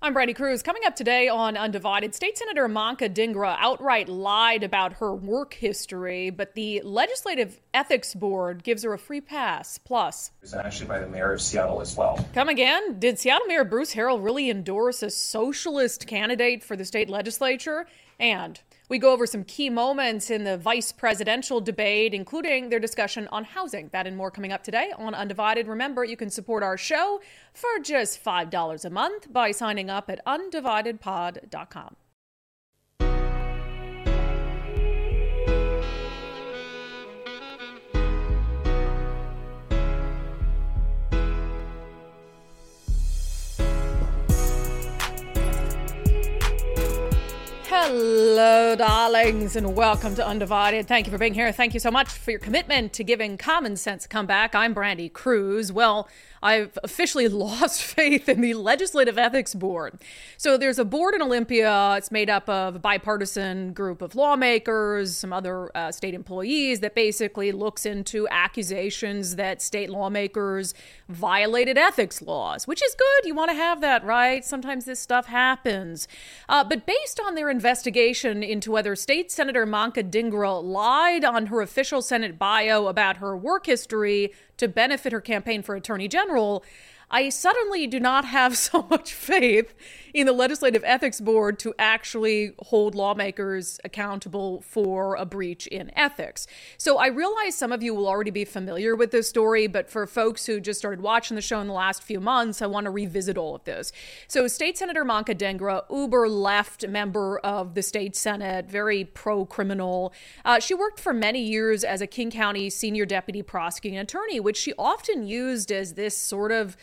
I'm Brandy Cruz. Coming up today on Undivided, State Senator Ivanka Dhingra outright lied about her work history, but the Legislative Ethics Board gives her a free pass. Plus, it was actually by the mayor of Seattle as well. Come again? Did Seattle Mayor Bruce Harrell really endorse a socialist candidate for the state legislature? And we go over some key moments in the vice presidential debate, including their discussion on housing. That and more coming up today on Undivided. Remember, you can support our show for just $5 a month by signing up at undividedpod.com. Hello, darlings, and welcome to Undivided. Thank you for being here. Thank you so much for your commitment to giving common sense a comeback. I'm Brandy Cruz. Well, I've officially lost faith in the Legislative Ethics Board. So there's a board in Olympia. It's made up of a bipartisan group of lawmakers, some other state employees that basically looks into accusations that state lawmakers violated ethics laws, which is good. You want to have that, right? Sometimes this stuff happens. But based on their investigation into whether State Senator Ivanka Dhingra lied on her official Senate bio about her work history to benefit her campaign for Attorney General, I suddenly do not have so much faith in the Legislative Ethics Board to actually hold lawmakers accountable for a breach in ethics. So I realize some of you will already be familiar with this story, but for folks who just started watching the show in the last few months, I want to revisit all of this. So State Senator Ivanka Dhingra, uber left member of the state Senate, very pro-criminal. She worked for many years as a King County senior deputy prosecuting attorney, which she often used as this sort of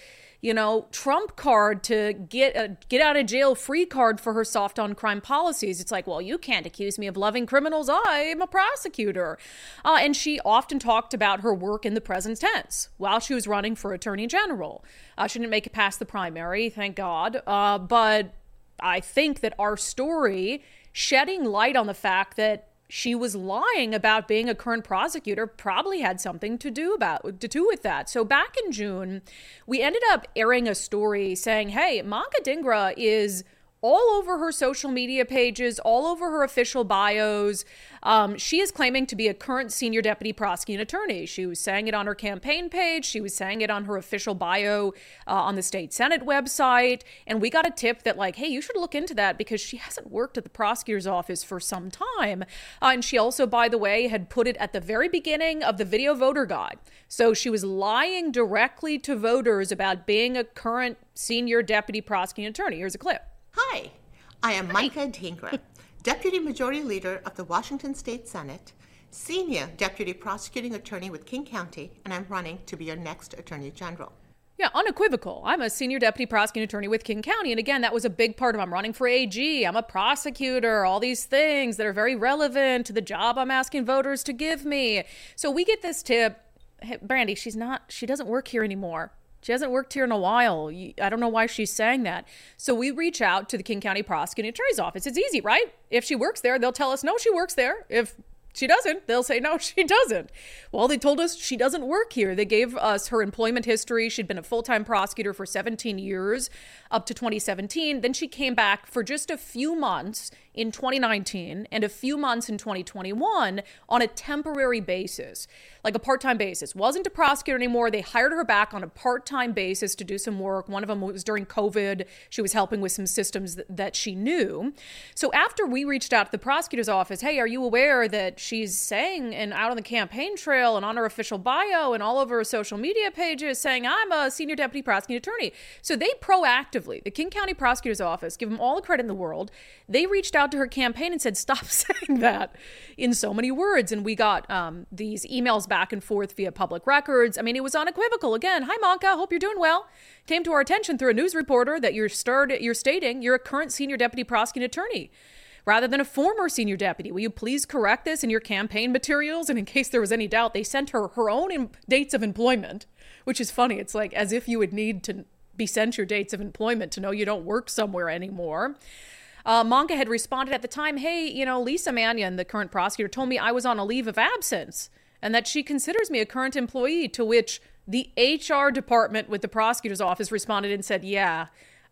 trump card to get out of jail free card for her soft on crime policies. It's like, well, you can't accuse me of loving criminals. I'm a prosecutor. And she often talked about her work in the present tense while she was running for Attorney General. She didn't make it past the primary, thank God. But I think that our story shedding light on the fact that she was lying about being a current prosecutor probably had something to do with that. So back in June, we ended up airing a story saying, hey, Ivanka Dhingra is all over her social media pages, all over her official bios. She is claiming to be a current senior deputy prosecuting attorney. She was saying it on her campaign page. She was saying it on her official bio on the state Senate website. And we got a tip that hey, you should look into that because she hasn't worked at the prosecutor's office for some time. And she also, by the way, had put it at the very beginning of the video voter guide. So she was lying directly to voters about being a current senior deputy prosecuting attorney. Here's a clip. Hi, I am Ivanka Dhingra, Deputy Majority Leader of the Washington State Senate, Senior Deputy Prosecuting Attorney with King County, and I'm running to be your next Attorney General. Yeah, unequivocal. I'm a senior deputy prosecuting attorney with King County. And again, that was a big part of I'm running for AG. I'm a prosecutor, all these things that are very relevant to the job I'm asking voters to give me. So we get this tip. Hey, Brandy, she doesn't work here anymore. She hasn't worked here in a while. I don't know why she's saying that. So we reach out to the King County Prosecuting Attorney's Office. It's easy, right? If she works there, they'll tell us, no, she works there. If she doesn't, they'll say, no, she doesn't. Well, they told us she doesn't work here. They gave us her employment history. She'd been a full-time prosecutor for 17 years up to 2017. Then she came back for just a few months in 2019 and a few months in 2021 on a temporary basis, like a part-time basis. Wasn't a prosecutor anymore. They hired her back on a part-time basis to do some work. One of them was during COVID. She was helping with some systems that she knew. So after we reached out to the prosecutor's office, hey, are you aware that she's saying and out on the campaign trail and on her official bio and all over her social media pages saying, I'm a senior deputy prosecuting attorney. So they proactively, the King County Prosecutor's Office, give them all the credit in the world. They reached out to her campaign and said, stop saying that in so many words. And we got these emails back and forth via public records. I mean, it was unequivocal. Again, hi, Ivanka, hope you're doing well. Came to our attention through a news reporter that you're stating you're a current senior deputy prosecuting attorney rather than a former senior deputy. Will you please correct this in your campaign materials? And in case there was any doubt, they sent her her own dates of employment, which is funny. It's like as if you would need to be sent your dates of employment to know you don't work somewhere anymore. Ivanka had responded at the time, hey, Lisa Mannion, the current prosecutor, told me I was on a leave of absence and that she considers me a current employee, to which the HR department with the prosecutor's office responded and said, yeah,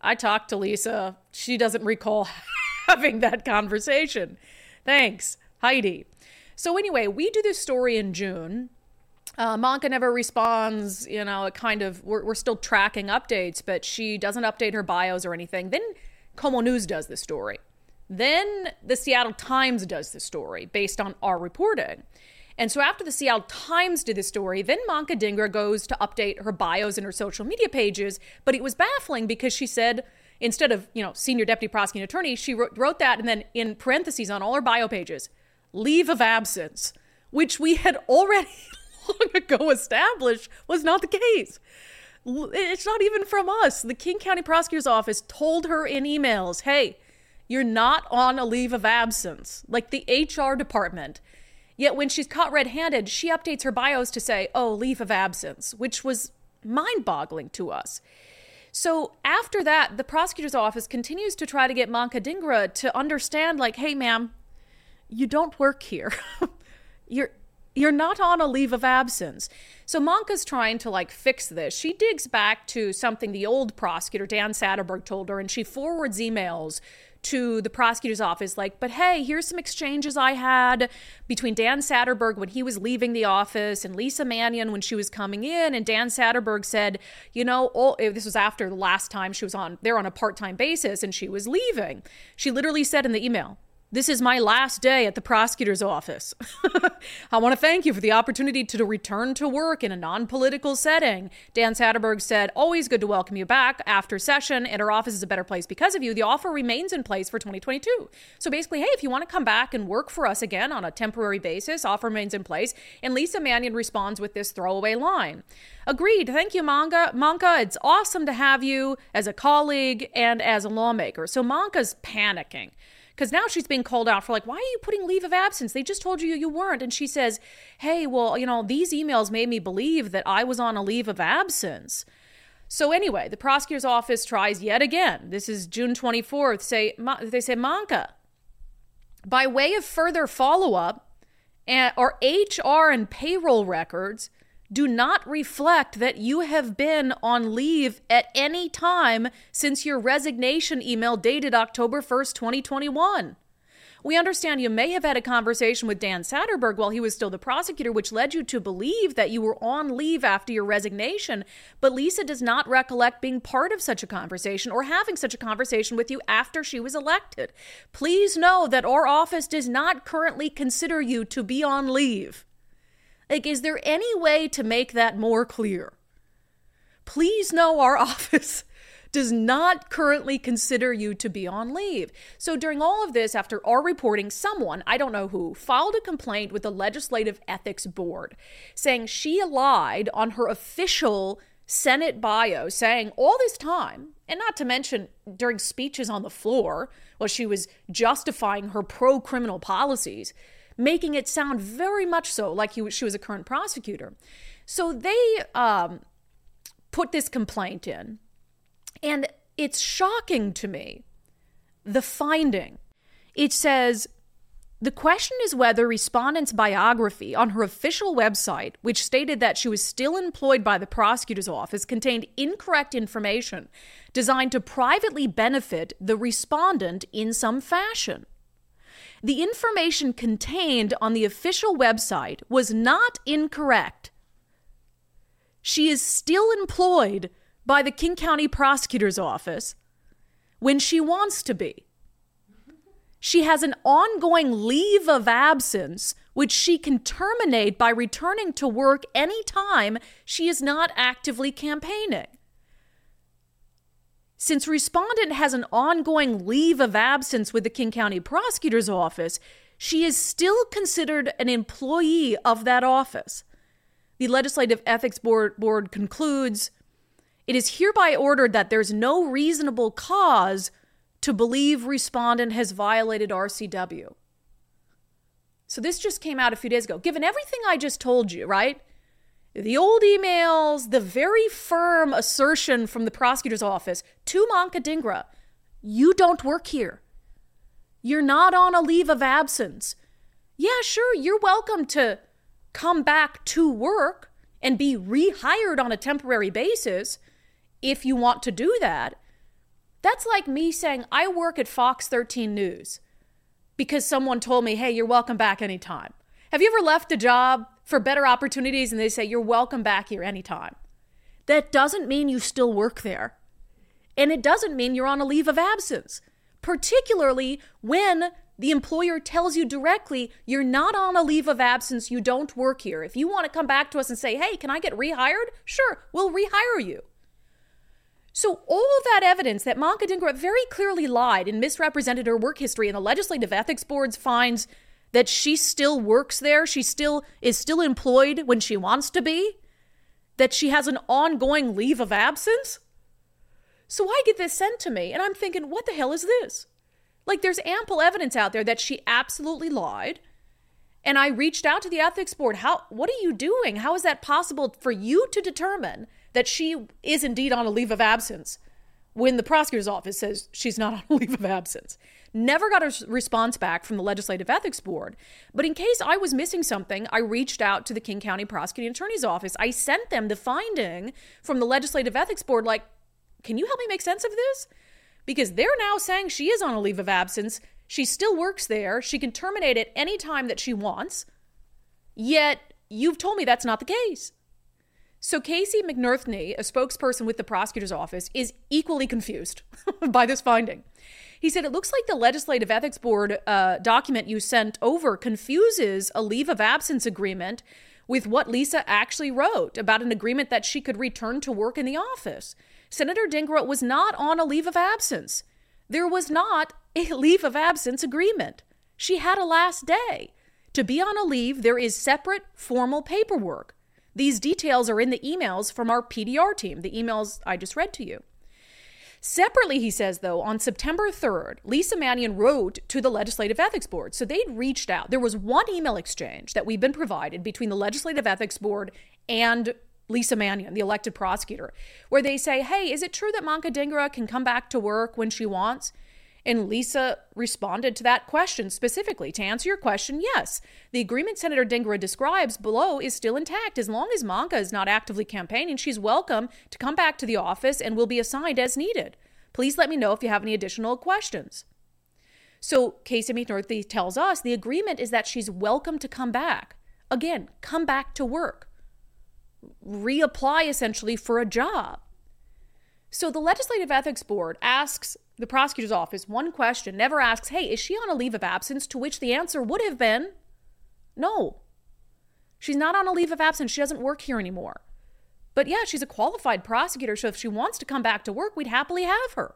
I talked to Lisa. She doesn't recall having that conversation. Thanks, Heidi. So anyway, we do this story in June. Manka never responds, it kind of, we're still tracking updates, but she doesn't update her bios or anything. Then Como News does the story. Then the Seattle Times does the story based on our reporting. And so after the Seattle Times did the story, then Manka Dhingra goes to update her bios and her social media pages. But it was baffling because she said, instead of, senior deputy prosecuting attorney, she wrote that and then in parentheses on all her bio pages, leave of absence, which we had already long ago established was not the case. It's not even from us. The King County Prosecutor's Office told her in emails, hey, you're not on a leave of absence, like the HR department. Yet when she's caught red-handed, she updates her bios to say, oh, leave of absence, which was mind-boggling to us. So after that, the prosecutor's office continues to try to get Manka Dhingra to understand, like, hey, ma'am, you don't work here. You're not on a leave of absence. So Manka's trying to fix this. She digs back to something the old prosecutor, Dan Satterberg, told her, and she forwards emails to the prosecutor's office but hey, here's some exchanges I had between Dan Satterberg when he was leaving the office and Lisa Mannion when she was coming in. And Dan Satterberg said, this was after the last time she was there on a part-time basis and she was leaving. She literally said in the email, this is my last day at the prosecutor's office. I want to thank you for the opportunity to return to work in a non-political setting. Dan Satterberg said, always good to welcome you back after session, and our office is a better place because of you. The offer remains in place for 2022. So basically, hey, if you want to come back and work for us again on a temporary basis, offer remains in place. And Lisa Mannion responds with this throwaway line. Agreed. Thank you, Manka. It's awesome to have you as a colleague and as a lawmaker. So Manka's panicking. Because now she's being called out for why are you putting leave of absence? They just told you weren't. And she says, hey, well, these emails made me believe that I was on a leave of absence. So anyway, the prosecutor's office tries yet again. This is June 24th. They say, Manka, by way of further follow-up, our HR and payroll records do not reflect that you have been on leave at any time since your resignation email dated October 1st, 2021. We understand you may have had a conversation with Dan Satterberg while he was still the prosecutor, which led you to believe that you were on leave after your resignation, but Lisa does not recollect being part of such a conversation or having such a conversation with you after she was elected. Please know that our office does not currently consider you to be on leave. Is there any way to make that more clear? Please know our office does not currently consider you to be on leave. So during all of this, after our reporting, someone, I don't know who, filed a complaint with the Legislative Ethics Board saying she lied on her official Senate bio, saying all this time, and not to mention during speeches on the floor, while she was justifying her pro-criminal policies, making it sound very much so like she was a current prosecutor. So they put this complaint in, and it's shocking to me, the finding. It says, the question is whether respondent's biography on her official website, which stated that she was still employed by the prosecutor's office, contained incorrect information designed to privately benefit the respondent in some fashion. The information contained on the official website was not incorrect. She is still employed by the King County Prosecutor's Office when she wants to be. She has an ongoing leave of absence, which she can terminate by returning to work anytime she is not actively campaigning. Since respondent has an ongoing leave of absence with the King County Prosecutor's Office, she is still considered an employee of that office. The Legislative Ethics Board concludes, it is hereby ordered that there's no reasonable cause to believe respondent has violated RCW. So this just came out a few days ago. Given everything I just told you, right? The old emails, the very firm assertion from the prosecutor's office to Manka Dhingra, you don't work here. You're not on a leave of absence. Yeah, sure, you're welcome to come back to work and be rehired on a temporary basis if you want to do that. That's like me saying I work at Fox 13 News because someone told me, hey, you're welcome back anytime. Have you ever left a job for better opportunities and they say you're welcome back here anytime? That doesn't mean you still work there. And it doesn't mean you're on a leave of absence, particularly when the employer tells you directly you're not on a leave of absence, you don't work here. If you want to come back to us and say, hey, can I get rehired? Sure, we'll rehire you. So all of that evidence that Manka Dhingra very clearly lied and misrepresented her work history, and the Legislative Ethics Board finds that she still works there, she is still employed when she wants to be, that she has an ongoing leave of absence. So I get this sent to me and I'm thinking, what the hell is this? Like, there's ample evidence out there that she absolutely lied. And I reached out to the ethics board. What are you doing? How is that possible for you to determine that she is indeed on a leave of absence when the prosecutor's office says she's not on a leave of absence? Never got a response back from the Legislative Ethics Board. But in case I was missing something, I reached out to the King County Prosecuting Attorney's Office. I sent them the finding from the Legislative Ethics Board, like, can you help me make sense of this? Because they're now saying she is on a leave of absence. She still works there. She can terminate at any time that she wants. Yet you've told me that's not the case. So Casey McNerthney, a spokesperson with the prosecutor's office, is equally confused by this finding. He said, it looks like the Legislative Ethics Board document you sent over confuses a leave of absence agreement with what Lisa actually wrote about an agreement that she could return to work in the office. Senator Dhingra was not on a leave of absence. There was not a leave of absence agreement. She had a last day. To be on a leave, there is separate formal paperwork. These details are in the emails from our PDR team, the emails I just read to you. Separately, he says, though, on September 3rd, Lisa Mannion wrote to the Legislative Ethics Board. So they'd reached out. There was one email exchange that we've been provided between the Legislative Ethics Board and Lisa Mannion, the elected prosecutor, where they say, hey, is it true that Manka Dhingra can come back to work when she wants? And Lisa responded to that question specifically. To answer your question, yes. The agreement Senator Dhingra describes below is still intact. As long as Manka is not actively campaigning, she's welcome to come back to the office and will be assigned as needed. Please let me know if you have any additional questions. So Casey McNerthney tells us the agreement is that she's welcome to come back. Again, come back to work. Reapply essentially for a job. So the Legislative Ethics Board asks the prosecutor's office one question, never asks, hey, is she on a leave of absence? To which the answer would have been, no. She's not on a leave of absence. She doesn't work here anymore. But yeah, she's a qualified prosecutor, so if she wants to come back to work, we'd happily have her.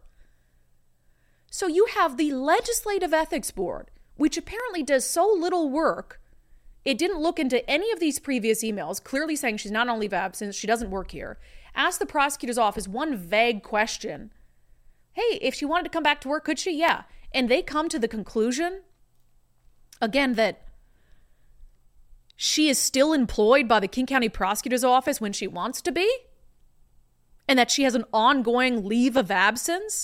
So you have the Legislative Ethics Board, which apparently does so little work. It didn't look into any of these previous emails, clearly saying she's not on leave of absence, she doesn't work here. Asked the prosecutor's office one vague question. Hey, if she wanted to come back to work, could she? Yeah. And they come to the conclusion, again, that she is still employed by the King County Prosecutor's Office when she wants to be, and that she has an ongoing leave of absence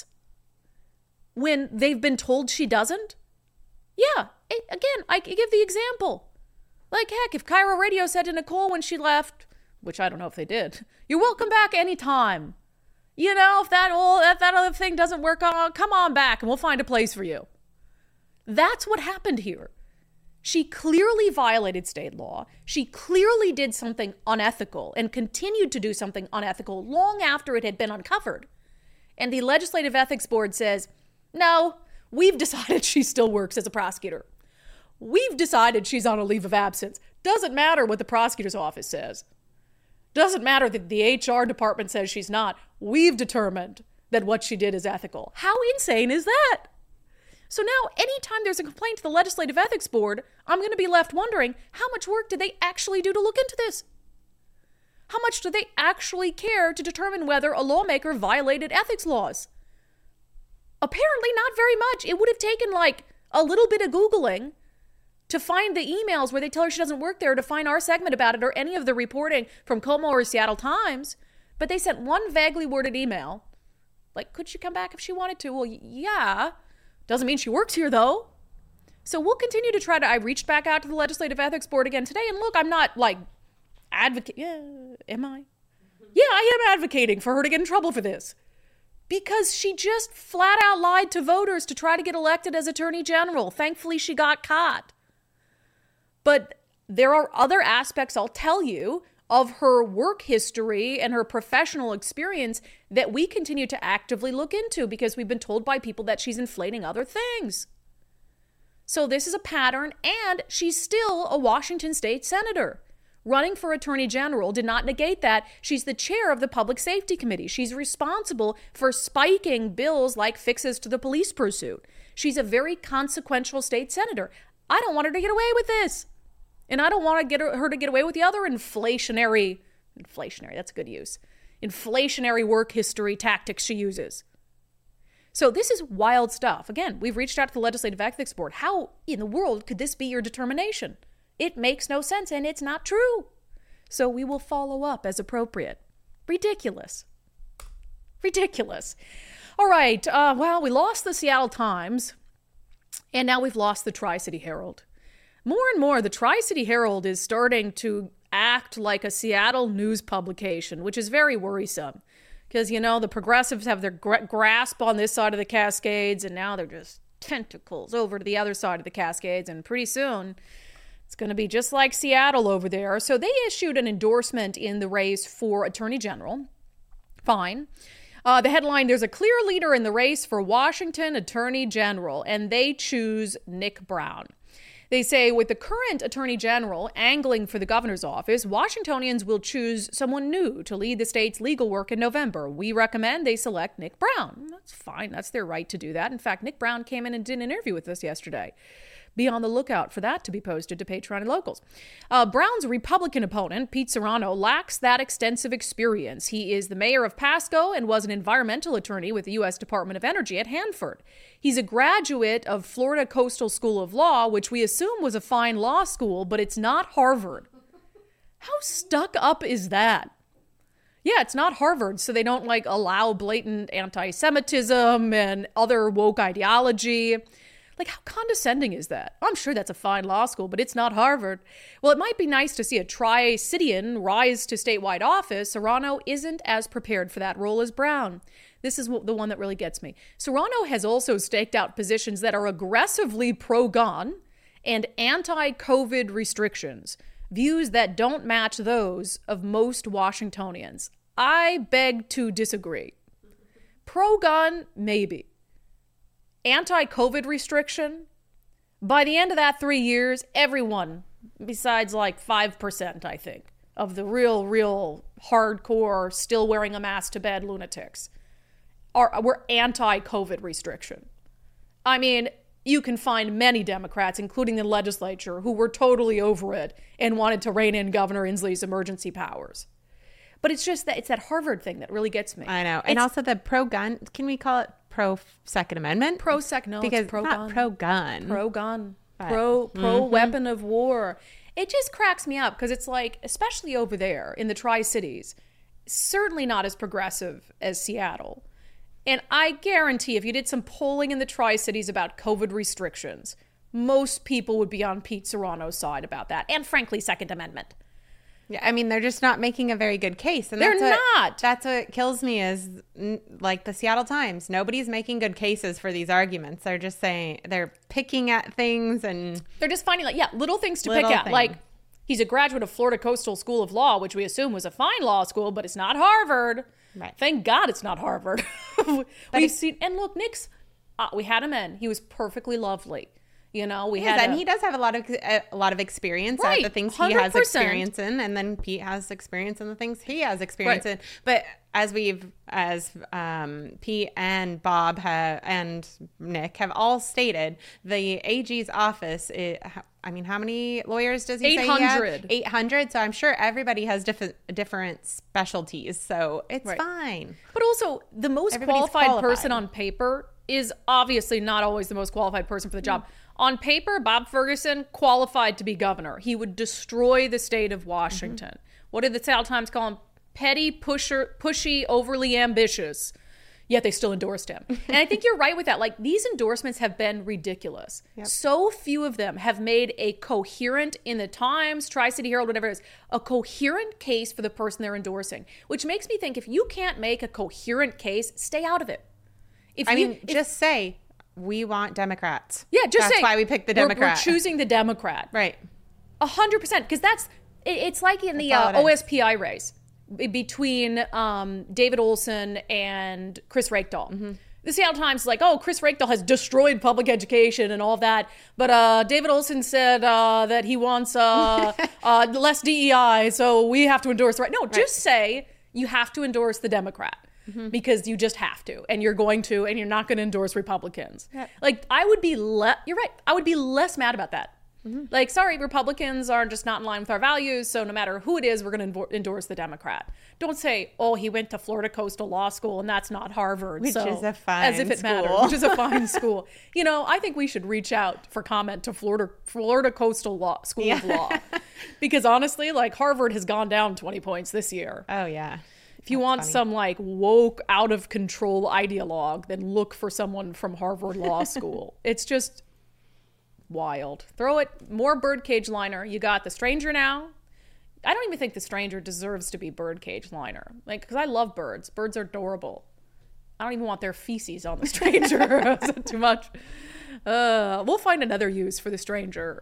when they've been told she doesn't. Yeah. Again, I give the example. Like, heck, if Cairo Radio said to Nicole when she left, which I don't know if they did, you're welcome back anytime. You know, if that other thing doesn't work, come on back and we'll find a place for you. That's what happened here. She clearly violated state law. She clearly did something unethical and continued to do something unethical long after it had been uncovered. And the Legislative Ethics Board says, no, we've decided she still works as a prosecutor. We've decided she's on a leave of absence. Doesn't matter what the prosecutor's office says. Doesn't matter that the HR department says she's not. We've determined that what she did is ethical. How insane is that? So now, anytime there's a complaint to the Legislative Ethics Board, I'm going to be left wondering, how much work did they actually do to look into this? How much do they actually care to determine whether a lawmaker violated ethics laws? Apparently not very much. It would have taken like a little bit of Googling to find the emails where they tell her she doesn't work there, to find our segment about it, or any of the reporting from Como or Seattle Times. But they sent one vaguely worded email. Like, could she come back if she wanted to? Well, yeah. Doesn't mean she works here, though. So we'll continue to I reached back out to the Legislative Ethics Board again today. And look, I'm not like am I? Yeah, I am advocating for her to get in trouble for this. because she just flat out lied to voters to try to get elected as Attorney General. Thankfully, she got caught. But there are other aspects, I'll tell you, of her work history and her professional experience that we continue to actively look into because we've been told by people that she's inflating other things. So this is a pattern, and she's still a Washington state senator. Running for Attorney General did not negate that. She's the chair of the Public Safety Committee. She's responsible for spiking bills like fixes to the police pursuit. She's a very consequential state senator. I don't want her to get away with this. And I don't want to get her to get away with the other inflationary, that's a good use, inflationary work history tactics she uses. So this is wild stuff. Again, we've reached out to the Legislative Ethics Board. How in the world could this be your determination? It makes no sense, and it's not true. So we will follow up as appropriate. Ridiculous. All right, well, we lost the Seattle Times, and now we've lost the Tri-City Herald. More and more, the Tri-City Herald is starting to act like a Seattle news publication, which is very worrisome. Because, you know, the progressives have their grasp on this side of the Cascades, and now they're just tentacles over to the other side of the Cascades, and pretty soon it's going to be just like Seattle over there. So they issued an endorsement in the race for Attorney General. Fine. The headline, there's a clear leader in the race for Washington Attorney General, and they choose Nick Brown. They say with the current Attorney General angling for the governor's office, Washingtonians will choose someone new to lead the state's legal work in November. We recommend they select Nick Brown. That's fine. That's their right to do that. In fact, Nick Brown came in and did an interview with us yesterday. Be on the lookout for that to be posted to Patreon and Locals. Brown's Republican opponent, Pete Serrano, lacks that extensive experience. He is the mayor of Pasco and was an environmental attorney with the U.S. Department of Energy at Hanford. He's a graduate of Florida Coastal School of Law, which we assume was a fine law school, but it's not Harvard. How stuck up is that? Yeah, it's not Harvard, so they don't allow blatant anti-Semitism and other woke ideology. How condescending is that? I'm sure that's a fine law school, but it's not Harvard. Well, it might be nice to see a Tri-Citian rise to statewide office. Serrano isn't as prepared for that role as Brown. This is the one that really gets me. Serrano has also staked out positions that are aggressively pro-gun and anti-COVID restrictions, views that don't match those of most Washingtonians. I beg to disagree. Pro-gun, maybe. Anti-COVID restriction, by the end of that 3 years, everyone, besides 5%, I think, of the real hardcore, still wearing a mask to bed lunatics, were anti-COVID restriction. I mean, you can find many Democrats, including the legislature, who were totally over it and wanted to rein in Governor Inslee's emergency powers. But it's just that it's that Harvard thing that really gets me. I know. And also the pro-gun, can we call it pro-Second Amendment? No, because it's pro-gun. Pro-gun. Pro-gun. Pro-weapon of war. It just cracks me up because it's especially over there in the Tri-Cities, certainly not as progressive as Seattle. And I guarantee if you did some polling in the Tri-Cities about COVID restrictions, most people would be on Pete Serrano's side about that. And frankly, Second Amendment. Yeah, I mean, they're just not making a very good case. And they're not. That's what kills me is the Seattle Times. Nobody's making good cases for these arguments. They're just saying they're picking at things and they're just finding little things to pick at. He's a graduate of Florida Coastal School of Law, which we assume was a fine law school, but it's not Harvard. Right. Thank God it's not Harvard. We've seen, and look, Nick's, we had him in. He was perfectly lovely. You know, he does have a lot of experience at the things 100%. He has experience in, and then Pete has experience in the things he has experience in. But as Pete and Bob and Nick have all stated, the AG's office, how many lawyers does he say he has? 800. So I'm sure everybody has different specialties. So it's fine. But also, the most qualified person on paper is obviously not always the most qualified person for the job. On paper, Bob Ferguson qualified to be governor. He would destroy the state of Washington. What did the Seattle Times call him? Petty, pushy, overly ambitious. yet they still endorsed him. And I think you're right with that. Like, these endorsements have been ridiculous. Yep. So few of them have made a coherent, in the Times, Tri-City Herald, whatever it is, a coherent case for the person they're endorsing, which makes me think if you can't make a coherent case, stay out of it. Just say, we want Democrats. Yeah, just say. That's why we picked the Democrat. We're choosing the Democrat. Right. 100%. Because it's like in the OSPI race between David Olson and Chris Rakedal. Mm-hmm. The Seattle Times is like, oh, Chris Rakedal has destroyed public education and all of that. But David Olson said that he wants less DEI, so we have to endorse the right. No, just say you have to endorse the Democrat. Mm-hmm. Because you just have to, and you're going to, and you're not going to endorse Republicans. Yeah. Like, I would be you're right. I would be less mad about that. Mm-hmm. Like, sorry, Republicans are just not in line with our values, so no matter who it is, we're going to endorse the Democrat. Don't say, oh, he went to Florida Coastal Law School, and that's not Harvard. Which is a fine as if it matters. Which is a fine school. You know, I think we should reach out for comment to Florida Coastal Law School of Law. Because honestly, like, Harvard has gone down 20 points this year. Oh, yeah. If you want some like woke, out of control ideologue, then look for someone from Harvard Law School. It's just wild. Throw it more Birdcage liner. You got The Stranger now. I don't even think The Stranger deserves to be Birdcage liner. Like, because I love birds. Birds are adorable. I don't even want their feces on The Stranger. Is that too much? We'll find another use for The Stranger.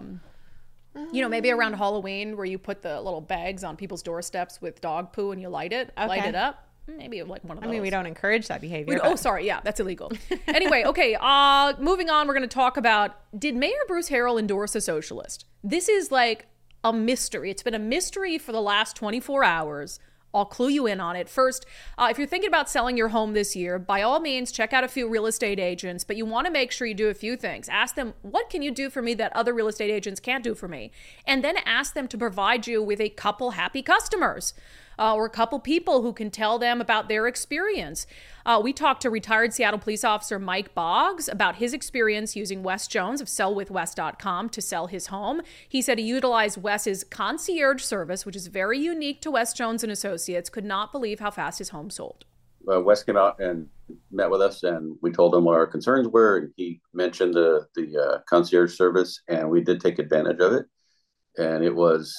You know, maybe around Halloween where you put the little bags on people's doorsteps with dog poo and you light it up. Maybe like one of those. I mean, we don't encourage that behavior. Oh, sorry. Yeah, that's illegal. Anyway, okay. Moving on, we're going to talk about, did Mayor Bruce Harrell endorse a socialist? This is like a mystery. It's been a mystery for the last 24 hours. I'll clue you in on it. First, if you're thinking about selling your home this year, by all means, check out a few real estate agents, but you want to make sure you do a few things. Ask them, what can you do for me that other real estate agents can't do for me? And then ask them to provide you with a couple happy customers. Or a couple people who can tell them about their experience. We talked to retired Seattle police officer Mike Boggs about his experience using Wes Jones of sellwithwes.com to sell his home. He said he utilized Wes's concierge service, which is very unique to Wes Jones and Associates, could not believe how fast his home sold. Wes came out and met with us, and we told him what our concerns were, and he mentioned the concierge service, and we did take advantage of it. And it was,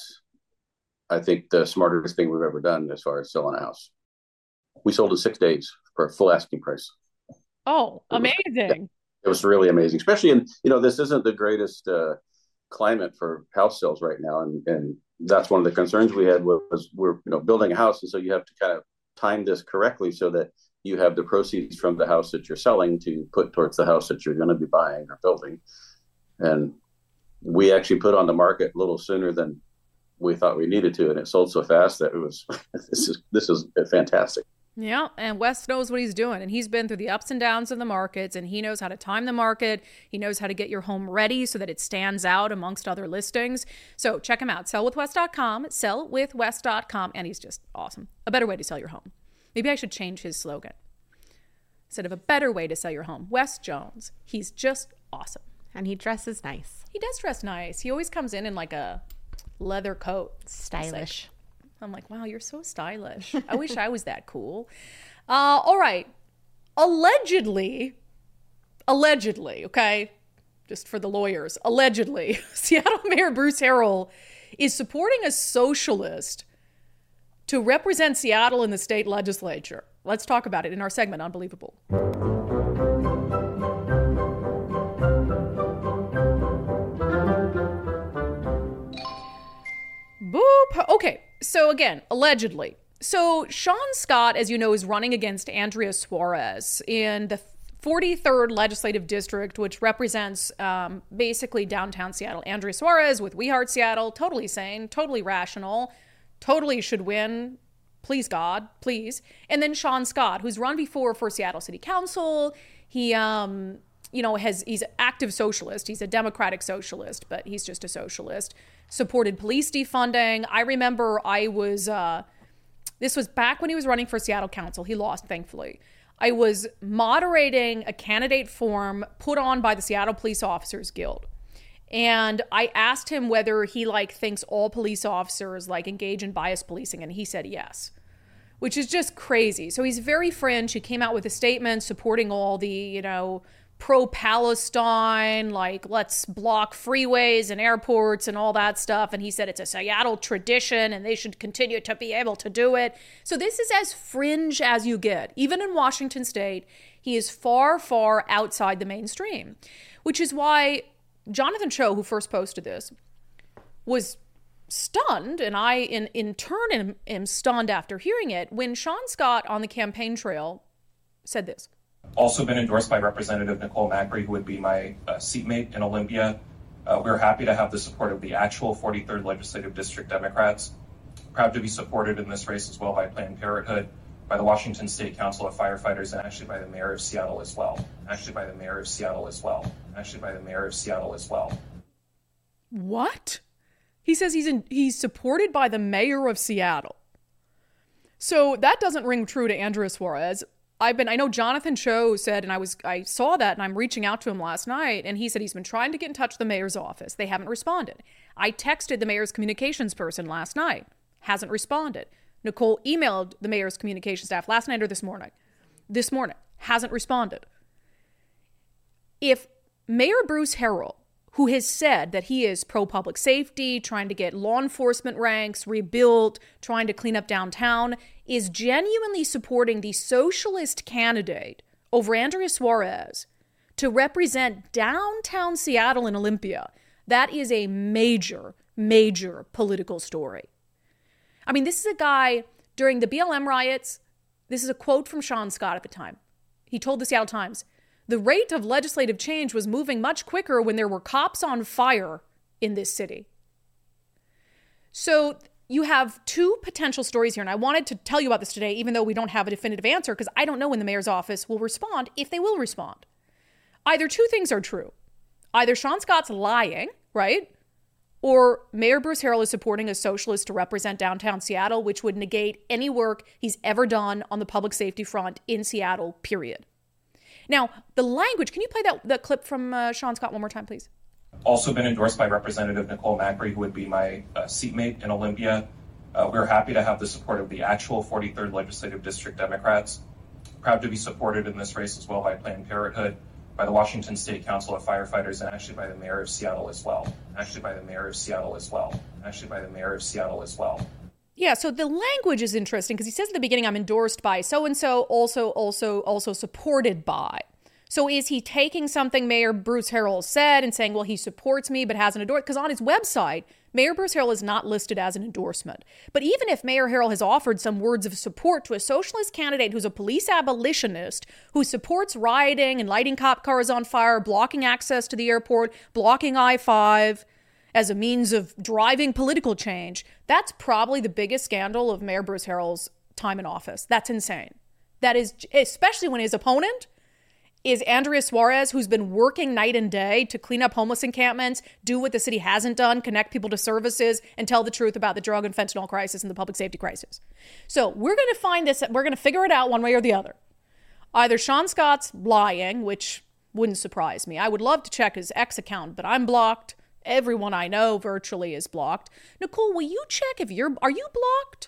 I think, the smartest thing we've ever done as far as selling a house. We sold in 6 days for a full asking price. Oh, amazing. It was really amazing, especially in, this isn't the greatest climate for house sales right now. And that's one of the concerns we had was we're, building a house. And so you have to kind of time this correctly so that you have the proceeds from the house that you're selling to put towards the house that you're going to be buying or building. And we actually put on the market a little sooner than we thought we needed to, and it sold so fast that it was this is fantastic. Yeah, and Wes knows what he's doing, and he's been through the ups and downs of the markets, and he knows how to time the market. He knows how to get your home ready so that it stands out amongst other listings. So check him out, sellwithwes.com, sellwithwes.com, and he's just awesome. A better way to sell your home. Maybe I should change his slogan. Instead of a better way to sell your home, Wes Jones. He's just awesome. And he dresses nice. He does dress nice. He always comes in like a leather coat. Stylish. I'm like, wow, you're so stylish. I wish I was that cool. All right. Allegedly, okay, just for the lawyers, allegedly, Seattle Mayor Bruce Harrell is supporting a socialist to represent Seattle in the state legislature. Let's talk about it in our segment, Unbelievable. Boop. Okay, so again, allegedly. So Sean Scott, as you know, is running against Andrea Suarez in the 43rd Legislative District, which represents basically downtown Seattle. Andrea Suarez with We Heart Seattle, totally sane, totally rational, totally should win. Please, God, please. And then Sean Scott, who's run before for Seattle City Council. He, he's an active socialist. He's a democratic socialist, but he's just a socialist. Supported police defunding. I remember this was back when he was running for Seattle Council. He lost, thankfully. I was moderating a candidate forum put on by the Seattle Police Officers Guild. And I asked him whether he thinks all police officers engage in bias policing. And he said yes. which is just crazy. So he's very fringe. He came out with a statement supporting all the, pro-Palestine, like let's block freeways and airports and all that stuff. And he said it's a Seattle tradition and they should continue to be able to do it. So this is as fringe as you get. Even in Washington State, he is far, far outside the mainstream, which is why Jonathan Cho, who first posted this, was stunned, and I in turn am stunned after hearing it, when Sean Scott on the campaign trail said this. Also been endorsed by Representative Nicole Macri, who would be my seatmate in Olympia. We're happy to have the support of the actual 43rd Legislative District Democrats. Proud to be supported in this race as well by Planned Parenthood, by the Washington State Council of Firefighters, and actually by the Mayor of Seattle as well. What? He says he's supported by the Mayor of Seattle. So that doesn't ring true to Andrea Suarez. I know Jonathan Cho said, and I saw that, and I'm reaching out to him last night, and he said he's been trying to get in touch with the mayor's office. They haven't responded. I texted the mayor's communications person last night. Hasn't responded. Nicole emailed the mayor's communications staff last night or this morning. This morning. Hasn't responded. If Mayor Bruce Harrell, who has said that he is pro-public safety, trying to get law enforcement ranks rebuilt, trying to clean up downtown, is genuinely supporting the socialist candidate over Andrea Suarez to represent downtown Seattle and Olympia, that is a major, major political story. I mean, this is a guy during the BLM riots. This is a quote from Sean Scott at the time. He told the Seattle Times, "The rate of legislative change was moving much quicker when there were cops on fire in this city." So you have two potential stories here, and I wanted to tell you about this today, even though we don't have a definitive answer, because I don't know when the mayor's office will respond, if they will respond. Either two things are true. Either Sean Scott's lying, right? Or Mayor Bruce Harrell is supporting a socialist to represent downtown Seattle, which would negate any work he's ever done on the public safety front in Seattle, period. Now, the language, can you play that clip from Sean Scott one more time, please? Also been endorsed by Representative Nicole Macri, who would be my seatmate in Olympia. We're happy to have the support of the actual 43rd Legislative District Democrats. Proud to be supported in this race as well by Planned Parenthood, by the Washington State Council of Firefighters, and actually by the Mayor of Seattle as well. Yeah, so the language is interesting because he says at the beginning, I'm endorsed by so-and-so, also supported by. So is he taking something Mayor Bruce Harrell said and saying, well, he supports me but hasn't endorsed? Because on his website, Mayor Bruce Harrell is not listed as an endorsement. But even if Mayor Harrell has offered some words of support to a socialist candidate who's a police abolitionist, who supports rioting and lighting cop cars on fire, blocking access to the airport, blocking I-5 as a means of driving political change, that's probably the biggest scandal of Mayor Bruce Harrell's time in office. That's insane. That is, especially when his opponent is Andrea Suarez, who's been working night and day to clean up homeless encampments, do what the city hasn't done, connect people to services, and tell the truth about the drug and fentanyl crisis and the public safety crisis. So we're going to find this, we're going to figure it out one way or the other. Either Sean Scott's lying, which wouldn't surprise me. I would love to check his X account, but I'm blocked. Everyone I know virtually is blocked. Nicole, will you check are you blocked?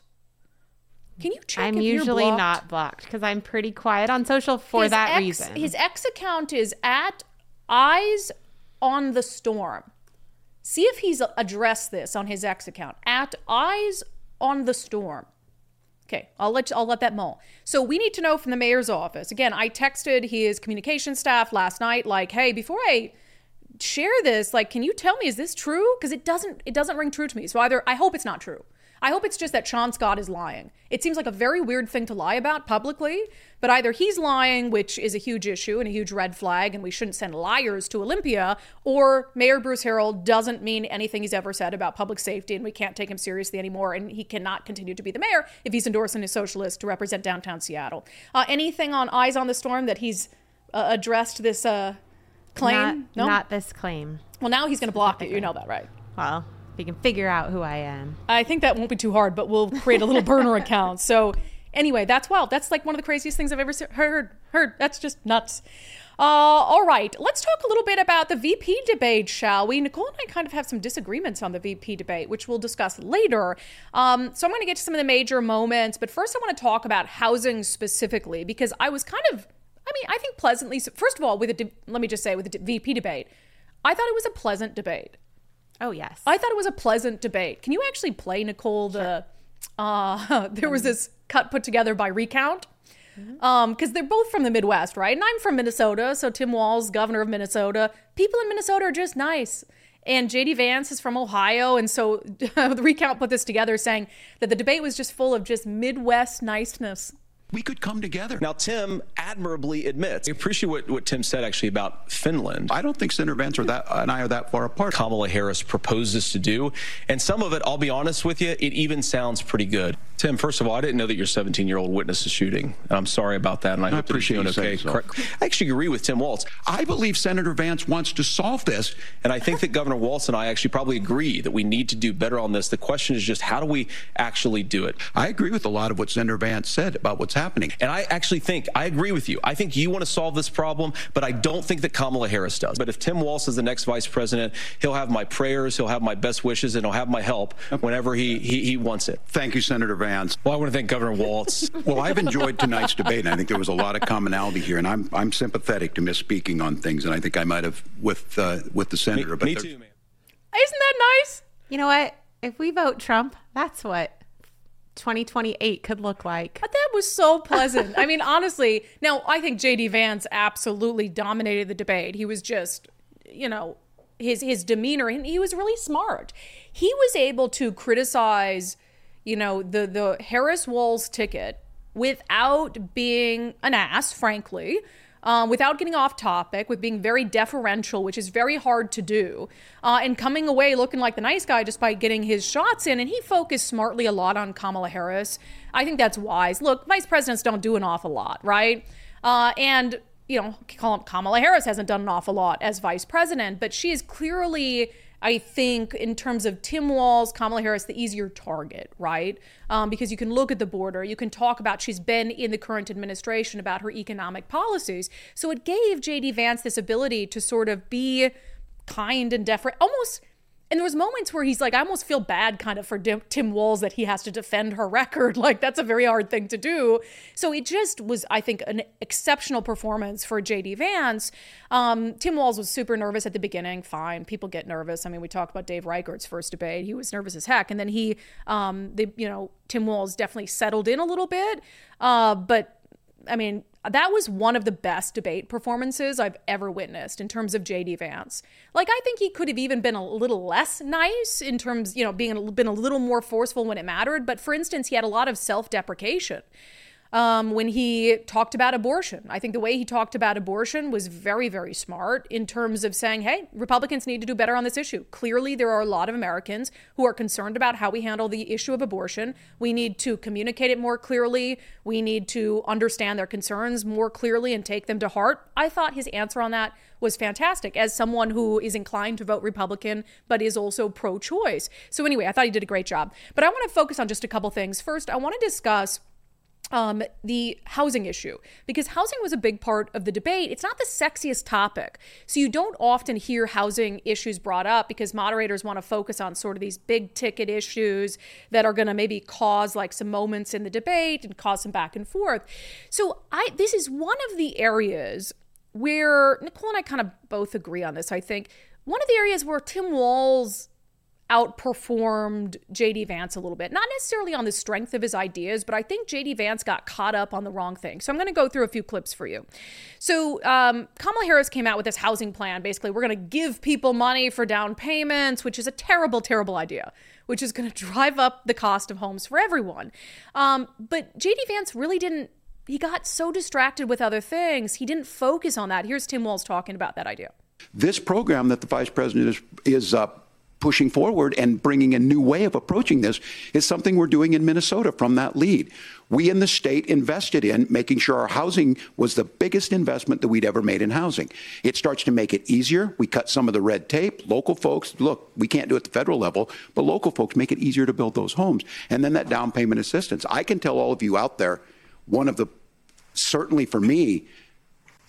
Can you check I'm if you're usually blocked? not blocked because I'm pretty quiet on social for that reason. His X account is at Eyes on the Storm. See if he's addressed this on his X account. At Eyes on the Storm. Okay, I'll let that mull. So we need to know from the mayor's office. Again, I texted his communication staff last night, like, hey, before I share this, like, can you tell me, is this true? Because it doesn't ring true to me. So either I hope it's not true. I hope it's just that Sean Scott is lying. It seems like a very weird thing to lie about publicly, but either he's lying, which is a huge issue and a huge red flag, and we shouldn't send liars to Olympia, or Mayor Bruce Harrell doesn't mean anything he's ever said about public safety, and we can't take him seriously anymore, and he cannot continue to be the mayor if he's endorsing a socialist to represent downtown Seattle. Anything on Eyes on the Storm that he's addressed this claim? No? Not this claim. Well, now he's going to block it. You know that, right? Well, we can figure out who I am. I think that won't be too hard, but we'll create a little burner account. So anyway, that's wild. That's like one of the craziest things I've ever heard. That's just nuts. All right, let's talk a little bit about the VP debate, shall we? Nicole and I kind of have some disagreements on the VP debate, which we'll discuss later. So I'm going to get to some of the major moments, but first I want to talk about housing specifically, because I was kind of, I think pleasantly, first of all, let me just say with the VP debate, I thought it was a pleasant debate. Oh, yes. I thought it was a pleasant debate. Can you actually play, Nicole, there was this cut put together by Recount? Because they're both from the Midwest, right? And I'm from Minnesota, so Tim Walz, governor of Minnesota. People in Minnesota are just nice. And J.D. Vance is from Ohio, and so the Recount put this together saying that the debate was just full of just Midwest niceness. We could come together. Now, Tim admirably admits. I appreciate what Tim said actually about Finland. I don't think Senator Vance and I are that far apart. Kamala Harris proposes to do. And some of it, I'll be honest with you, it even sounds pretty good. Tim, first of all, I didn't know that your 17-year-old witnessed a shooting. I'm sorry about that, and I hope that you're doing okay. So. I actually agree with Tim Walz. I believe Senator Vance wants to solve this. And I think that Governor Walz and I actually probably agree that we need to do better on this. The question is just how do we actually do it? I agree with a lot of what Senator Vance said about what's happening. And I actually think, I agree with you. I think you want to solve this problem, but I don't think that Kamala Harris does. But if Tim Walz is the next vice president, he'll have my prayers, he'll have my best wishes, and he'll have my help whenever he wants it. Thank you, Senator Vance. Well, I want to thank Governor Walz. Well, I've enjoyed tonight's debate, and I think there was a lot of commonality here, and I'm sympathetic to misspeaking on things, and I think I might have with the senator. Me too, man. Isn't that nice? You know what? If we vote Trump, that's what 2028 could look like. But that was so pleasant. I mean, honestly, now I think J.D. Vance absolutely dominated the debate. He was just, his demeanor, and he was really smart. He was able to criticize, the Harris-Walz ticket without being an ass, frankly, without getting off topic, with being very deferential, which is very hard to do, and coming away looking like the nice guy just by getting his shots in. And he focused smartly a lot on Kamala Harris. I think that's wise. Look, vice presidents don't do an awful lot, right? And Kamala Harris hasn't done an awful lot as vice president, but she is clearly, I think, in terms of Tim Walz, Kamala Harris, the easier target, right? Because you can look at the border, you can talk about, she's been in the current administration, about her economic policies. So it gave J.D. Vance this ability to sort of be kind and deferent, almost. And there was moments where he's like, I almost feel bad kind of for Tim Walz that he has to defend her record. Like, that's a very hard thing to do. So it just was, I think, an exceptional performance for J.D. Vance. Tim Walz was super nervous at the beginning. Fine. People get nervous. I mean, we talked about Dave Reichert's first debate. He was nervous as heck. And then Tim Walz definitely settled in a little bit. But I mean, that was one of the best debate performances I've ever witnessed in terms of J.D. Vance. Like, I think he could have even been a little less nice in terms, been a little more forceful when it mattered. But for instance, he had a lot of self-deprecation when he talked about abortion. I think the way he talked about abortion was very, very smart in terms of saying, hey, Republicans need to do better on this issue. Clearly, there are a lot of Americans who are concerned about how we handle the issue of abortion. We need to communicate it more clearly. We need to understand their concerns more clearly and take them to heart. I thought his answer on that was fantastic as someone who is inclined to vote Republican, but is also pro-choice. So anyway, I thought he did a great job. But I want to focus on just a couple things. First, I want to discuss the housing issue, because housing was a big part of the debate. It's not the sexiest topic. So you don't often hear housing issues brought up because moderators want to focus on sort of these big ticket issues that are going to maybe cause like some moments in the debate and cause some back and forth. So this is one of the areas where Nicole and I kind of both agree on this. I think one of the areas where Tim Walz outperformed J.D. Vance a little bit, not necessarily on the strength of his ideas, but I think J.D. Vance got caught up on the wrong thing. So I'm going to go through a few clips for you. So Kamala Harris came out with this housing plan. Basically, we're going to give people money for down payments, which is a terrible, terrible idea, which is going to drive up the cost of homes for everyone. But J.D. Vance really didn't, he got so distracted with other things. He didn't focus on that. Here's Tim Walz talking about that idea. This program that the vice president is pushing forward and bringing a new way of approaching this is something we're doing in Minnesota from that lead. We in the state invested in making sure our housing was the biggest investment that we'd ever made in housing. It starts to make it easier. We cut some of the red tape. Local folks, look, we can't do it at the federal level, but local folks make it easier to build those homes. And then that down payment assistance. I can tell all of you out there, one of the, certainly for me,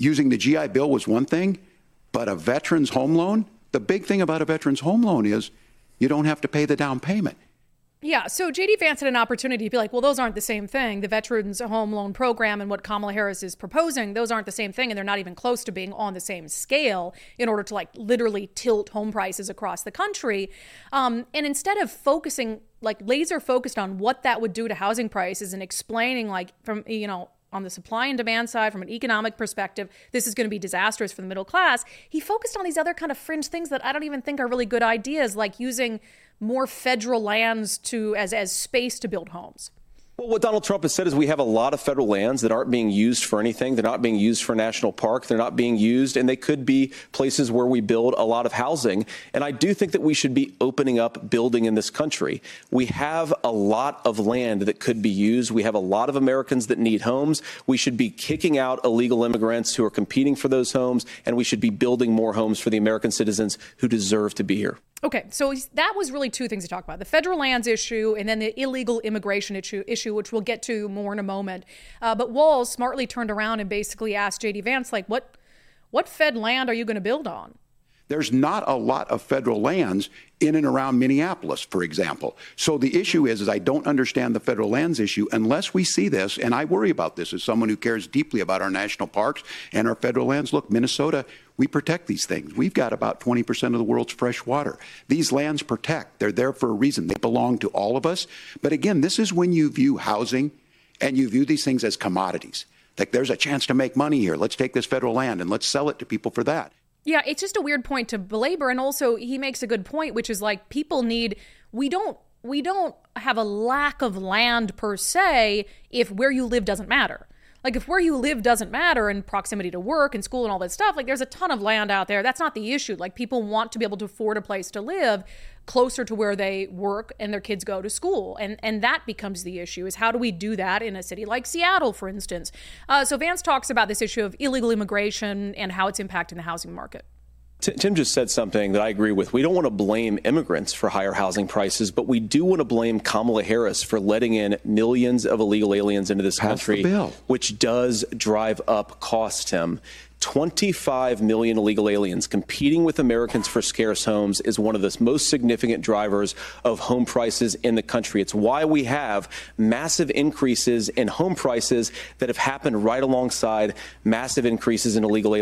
using the GI Bill was one thing, but a veteran's home loan, the big thing about a veteran's home loan is you don't have to pay the down payment. Yeah, so J.D. Vance had an opportunity to be like, well, those aren't the same thing. The Veterans Home Loan Program and what Kamala Harris is proposing, those aren't the same thing, and they're not even close to being on the same scale in order to, like, literally tilt home prices across the country. And instead of focusing, like, laser focused on what that would do to housing prices and explaining, like, from, you know, on the supply and demand side, from an economic perspective, this is going to be disastrous for the middle class, he focused on these other kind of fringe things that I don't even think are really good ideas, like using more federal lands as space to build homes. Well, what Donald Trump has said is we have a lot of federal lands that aren't being used for anything. They're not being used for national park. They're not being used, and they could be places where we build a lot of housing. And I do think that we should be opening up building in this country. We have a lot of land that could be used. We have a lot of Americans that need homes. We should be kicking out illegal immigrants who are competing for those homes, and we should be building more homes for the American citizens who deserve to be here. Okay, so that was really two things to talk about, the federal lands issue and then the illegal immigration issue, which we'll get to more in a moment. But Walz smartly turned around and basically asked J.D. Vance, like, what Fed land are you going to build on? There's not a lot of federal lands in and around Minneapolis, for example. So the issue is I don't understand the federal lands issue unless we see this, and I worry about this as someone who cares deeply about our national parks and our federal lands. Look, Minnesota, we protect these things. We've got about 20% of the world's fresh water. These lands protect. They're there for a reason. They belong to all of us. But again, this is when you view housing and you view these things as commodities. Like, there's a chance to make money here. Let's take this federal land and let's sell it to people for that. Yeah, it's just a weird point to belabor. And also, he makes a good point, which is like, people need, we don't have a lack of land per se if where you live doesn't matter. Like, if where you live doesn't matter and proximity to work and school and all that stuff, like, there's a ton of land out there. That's not the issue. Like, people want to be able to afford a place to live closer to where they work and their kids go to school. And that becomes the issue, is how do we do that in a city like Seattle, for instance? So Vance talks about this issue of illegal immigration and how it's impacting the housing market. Tim just said something that I agree with. We don't want to blame immigrants for higher housing prices, but we do want to blame Kamala Harris for letting in millions of illegal aliens into this country, which does drive up costs, Tim. 25 million illegal aliens competing with Americans for scarce homes is one of the most significant drivers of home prices in the country. It's why we have massive increases in home prices that have happened right alongside massive increases in illegal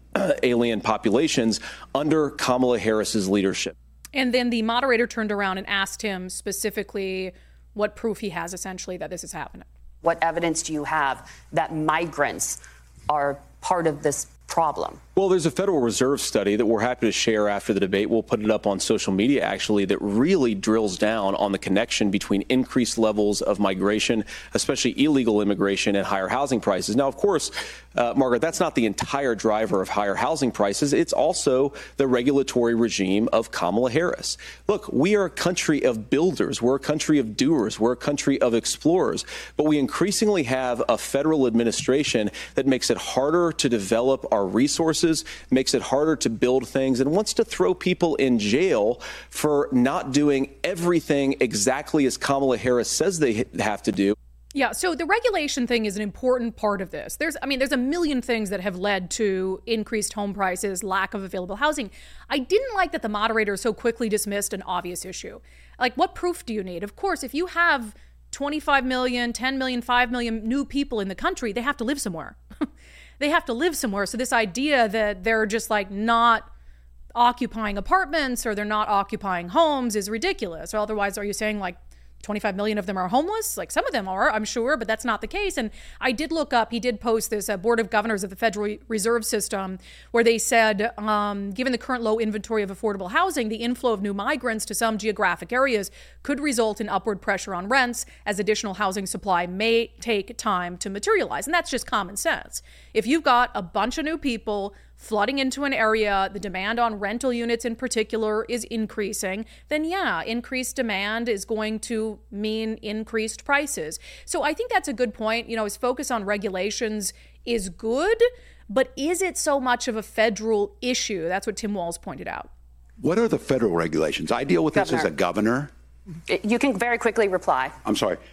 alien populations under Kamala Harris's leadership. And then the moderator turned around and asked him specifically what proof he has, essentially, that this is happening. What evidence do you have that migrants are part of this problem? Well, there's a Federal Reserve study that we're happy to share after the debate. We'll put it up on social media, actually, that really drills down on the connection between increased levels of migration, especially illegal immigration, and higher housing prices. Now, of course, Margaret, that's not the entire driver of higher housing prices. It's also the regulatory regime of Kamala Harris. Look, we are a country of builders. We're a country of doers. We're a country of explorers. But we increasingly have a federal administration that makes it harder to develop our resources, makes it harder to build things, and wants to throw people in jail for not doing everything exactly as Kamala Harris says they have to do. Yeah, so the regulation thing is an important part of this. There's a million things that have led to increased home prices, lack of available housing. I didn't like that the moderator so quickly dismissed an obvious issue. Like, what proof do you need? Of course, if you have 25 million, 10 million, 5 million new people in the country, they have to live somewhere. They have to live somewhere. So this idea that they're just like not occupying apartments or they're not occupying homes is ridiculous. Or otherwise, are you saying like 25 million of them are homeless? Like, some of them are, I'm sure, but that's not the case. And I did look up, he did post this Board of Governors of the Federal Reserve System, where they said, given the current low inventory of affordable housing, the inflow of new migrants to some geographic areas could result in upward pressure on rents, as additional housing supply may take time to materialize. And that's just common sense. If you've got a bunch of new people flooding into an area, the demand on rental units in particular is increasing, then yeah, increased demand is going to mean increased prices. So I think that's a good point. You know, his focus on regulations is good, but is it so much of a federal issue? That's what Tim Walz pointed out. What are the federal regulations? I deal with this as a governor. You can very quickly reply. I'm sorry.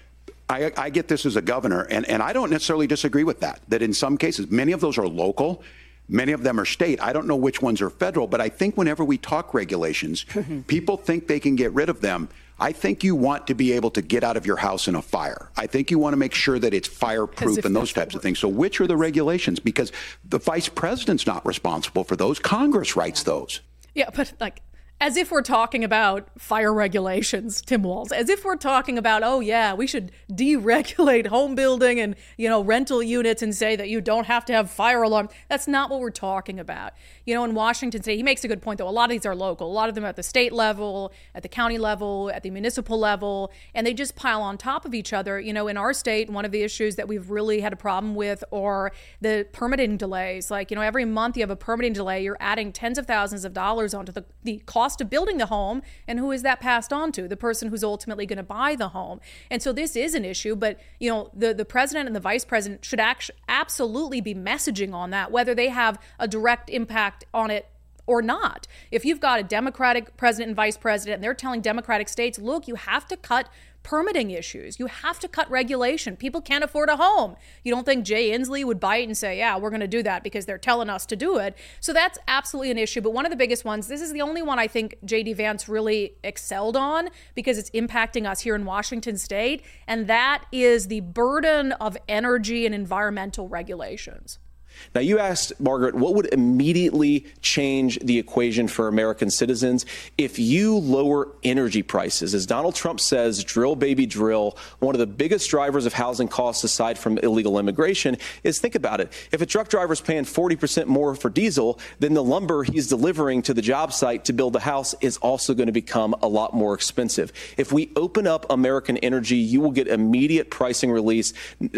I get this as a governor, and I don't necessarily disagree with that in some cases, many of those are local, many of them are state. I don't know which ones are federal, but I think whenever we talk regulations, people think they can get rid of them. I think you want to be able to get out of your house in a fire. I think you want to make sure that it's fireproof and those types of things. So which are the regulations? Because the vice president's not responsible for those. Congress writes those. Yeah, but as if we're talking about fire regulations, Tim Walz, as if we're talking about, oh, yeah, we should deregulate home building and, rental units and say that you don't have to have fire alarm. That's not what we're talking about. In Washington State, he makes a good point, though. A lot of these are local. A lot of them are at the state level, at the county level, at the municipal level, and they just pile on top of each other. In our state, one of the issues that we've really had a problem with are the permitting delays. Every month you have a permitting delay, you're adding tens of thousands of dollars onto the cost of building the home, and who is that passed on to? The person who's ultimately going to buy the home. And so this is an issue, but the president and the vice president should absolutely be messaging on that, whether they have a direct impact on it or not. If you've got a Democratic president and vice president and they're telling Democratic states, look, you have to cut permitting issues. You have to cut regulation. People can't afford a home. You don't think Jay Inslee would bite and say, yeah, we're going to do that because they're telling us to do it. So that's absolutely an issue. But one of the biggest ones, this is the only one I think J.D. Vance really excelled on because it's impacting us here in Washington State. And that is the burden of energy and environmental regulations. Now, you asked, Margaret, what would immediately change the equation for American citizens if you lower energy prices? As Donald Trump says, drill, baby, drill. One of the biggest drivers of housing costs, aside from illegal immigration, is, think about it. If a truck driver's paying 40% more for diesel, then the lumber he's delivering to the job site to build a house is also going to become a lot more expensive. If we open up American energy, you will get immediate pricing relief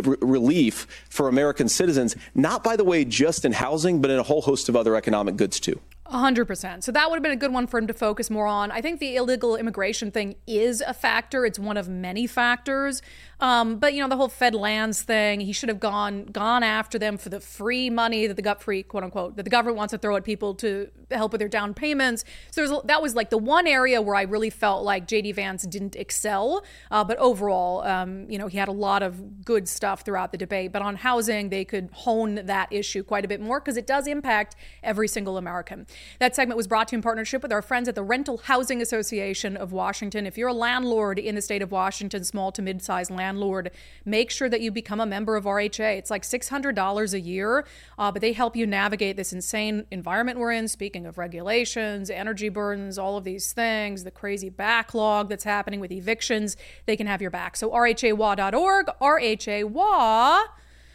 for American citizens, not by the way just in housing, but in a whole host of other economic goods too. 100%. So that would have been a good one for him to focus more on. I think the illegal immigration thing is a factor. It's one of many factors. But, the whole Fed lands thing, he should have gone after them for the free money that quote unquote, that the government wants to throw at people to help with their down payments. So that was the one area where I really felt like J.D. Vance didn't excel. But overall, he had a lot of good stuff throughout the debate. But on housing, they could hone that issue quite a bit more because it does impact every single American. That segment was brought to you in partnership with our friends at the Rental Housing Association of Washington. If you're a landlord in the state of Washington, small to mid-sized landlord, make sure that you become a member of RHA. It's $600 a year, but they help you navigate this insane environment we're in. Speaking of regulations, energy burdens, all of these things, the crazy backlog that's happening with evictions, they can have your back. So rhawa.org, rhawa.org.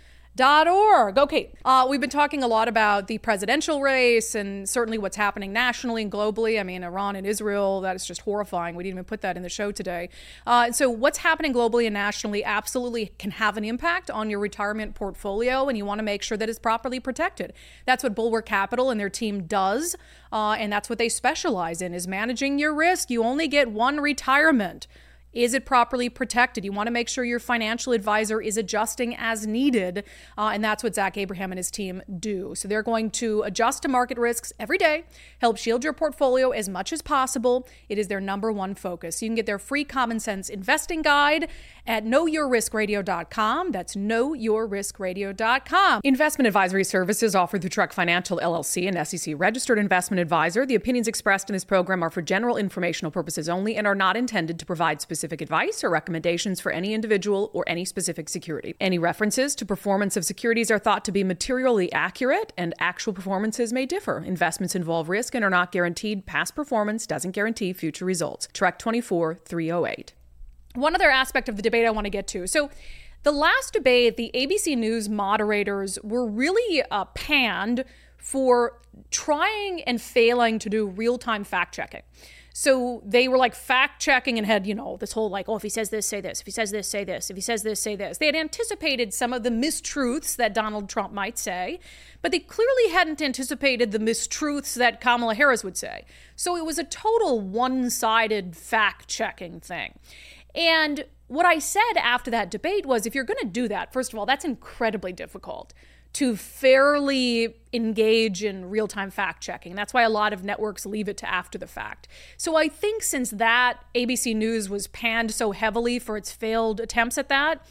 Okay, we've been talking a lot about the presidential race and certainly what's happening nationally and globally. I mean, Iran and Israel, that is just horrifying. We didn't even put that in the show today. So what's happening globally and nationally absolutely can have an impact on your retirement portfolio, and you want to make sure that it's properly protected. That's what Bulwark Capital and their team does, and that's what they specialize in, is managing your risk. You only get one retirement. Is it properly protected? You want to make sure your financial advisor is adjusting as needed. And that's what Zach Abraham and his team do. So they're going to adjust to market risks every day, help shield your portfolio as much as possible. It is their number one focus. You can get their free common sense investing guide at knowyourriskradio.com. That's knowyourriskradio.com. Investment advisory services offered through Truck Financial LLC, an SEC registered investment advisor. The opinions expressed in this program are for general informational purposes only and are not intended to provide specific advice or recommendations for any individual or any specific security. Any references to performance of securities are thought to be materially accurate, and actual performances may differ. Investments involve risk and are not guaranteed. Past performance doesn't guarantee future results. Trek 24-308. One other aspect of the debate I want to get to. So the last debate, the ABC News moderators were really panned for trying and failing to do real-time fact-checking. So they were fact-checking and had, this whole if he says this, say this. If he says this, say this. If he says this, say this. They had anticipated some of the mistruths that Donald Trump might say, but they clearly hadn't anticipated the mistruths that Kamala Harris would say. So it was a total one-sided fact-checking thing. And what I said after that debate was, if you're going to do that, first of all, that's incredibly difficult to fairly engage in real-time fact-checking. That's why a lot of networks leave it to after the fact. So I think since that, ABC News was panned so heavily for its failed attempts at that,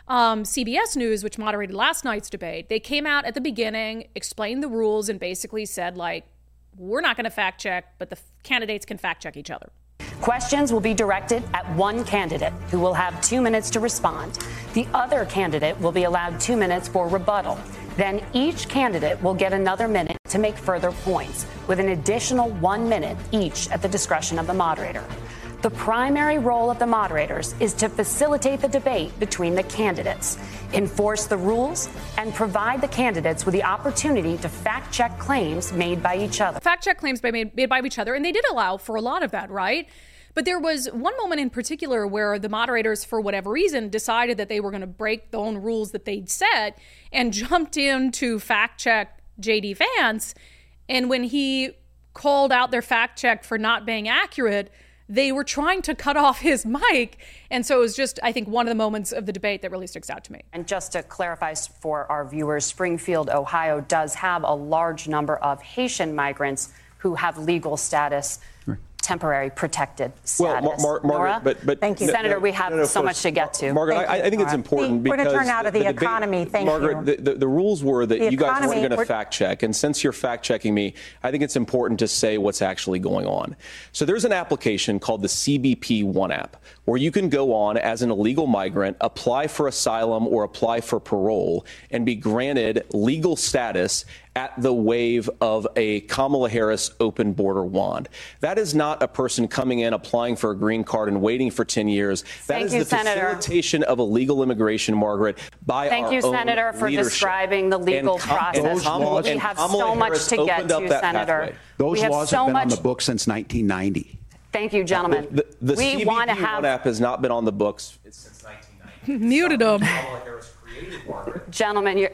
CBS News, which moderated last night's debate, they came out at the beginning, explained the rules, and basically said, like, we're not going to fact-check, but the candidates can fact-check each other. Questions will be directed at one candidate who will have 2 minutes to respond. The other candidate will be allowed 2 minutes for rebuttal. Then each candidate will get another minute to make further points, with an additional 1 minute each at the discretion of the moderator. The primary role of the moderators is to facilitate the debate between the candidates, enforce the rules, and provide the candidates with the opportunity to fact-check claims made by each other. Fact-check claims made by each other, and they did allow for a lot of that, right? But there was one moment in particular where the moderators, for whatever reason, decided that they were going to break the own rules that they'd set and jumped in to fact-check J.D. Vance. And when he called out their fact-check for not being accurate, they were trying to cut off his mic. And so it was just, I think, one of the moments of the debate that really sticks out to me. And just to clarify for our viewers, Springfield, Ohio does have a large number of Haitian migrants who have legal status. Right. Temporary protected status. Well, Margaret, but thank you, Senator. We have so much to get to. Margaret, I think it's important because we're going to turn out of the economy. Thank Margaret, you. The rules were that you guys weren't going to fact check, and since you're fact checking me, I think it's important to say what's actually going on. So there's an application called the CBP One app, where you can go on as an illegal migrant, apply for asylum or apply for parole, and be granted legal status at the wave of a Kamala Harris open border wand. That is not a person coming in, applying for a green card and waiting for 10 years. That is the facilitation of illegal immigration, Margaret, by our own leadership. Thank you, Senator, for describing the legal process. We have so much to get to, Senator. Those laws have been on the books since 1990. Thank you, gentlemen. The CBP One app has not been on the books since 1990. Muted them. Kamala Harris created, Margaret. Gentlemen,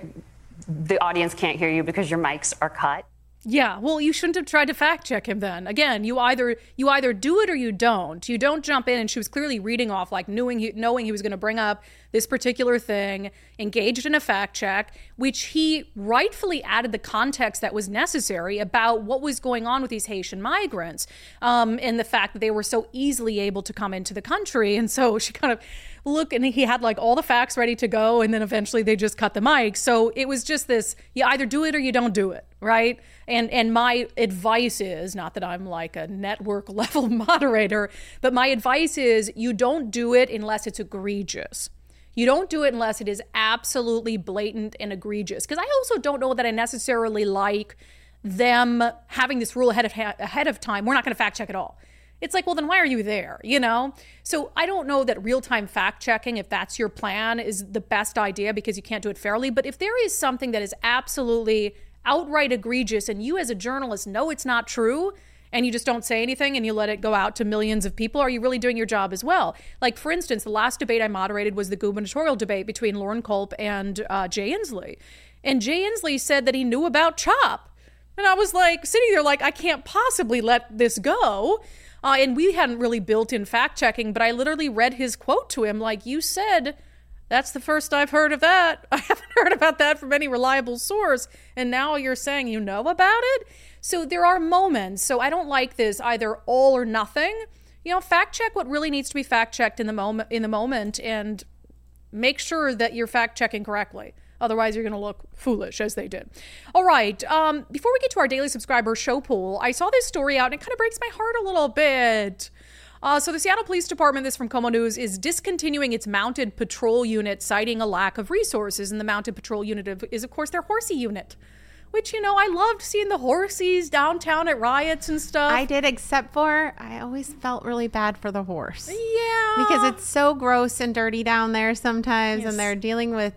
the audience can't hear you because your mics are cut. Yeah, well, you shouldn't have tried to fact check him then. Again, you either do it or you don't. You don't jump in, and she was clearly reading off, like knowing he was going to bring up this particular thing, engaged in a fact check, which he rightfully added the context that was necessary about what was going on with these Haitian migrants, and the fact that they were so easily able to come into the country. And so she kind of looked, and he had like all the facts ready to go, and then eventually they just cut the mic. So it was just this, you either do it or you don't do it, right? And my advice is, not that I'm like a network level moderator, but my advice is you don't do it unless it's egregious. You don't do it unless it is absolutely blatant and egregious. Because I also don't know that I necessarily like them having this rule ahead of time. We're not going to fact check at all. It's like, well, then why are you there? You know? So I don't know that real-time fact checking, if that's your plan, is the best idea because you can't do it fairly. But if there is something that is absolutely outright egregious and you as a journalist know it's not true and you just don't say anything and you let it go out to millions of people, are you really doing your job as well? Like, for instance, the last debate I moderated was the gubernatorial debate between Lauren Culp and Jay Inslee. And Jay Inslee said that he knew about CHOP. And I was like, sitting there like, I can't possibly let this go. And we hadn't really built in fact checking, but I literally read his quote to him like, you said, that's the first I've heard of that. I haven't heard about that from any reliable source. And now you're saying you know about it? So there are moments. So I don't like this either all or nothing. You know, fact check what really needs to be fact checked in the moment and make sure that you're fact checking correctly. Otherwise, you're going to look foolish, as they did. All right. Before we get to our daily subscriber show poll, I saw this story out, and it kind of breaks my heart a little bit. So the Seattle Police Department, this from Como News, is discontinuing its mounted patrol unit, citing a lack of resources. And the mounted patrol unit is, of course, their horsey unit, which, you know, I loved seeing the horsies downtown at riots and stuff. I did, except for I always felt really bad for the horse. Yeah. Because it's so gross and dirty down there sometimes, and they're dealing with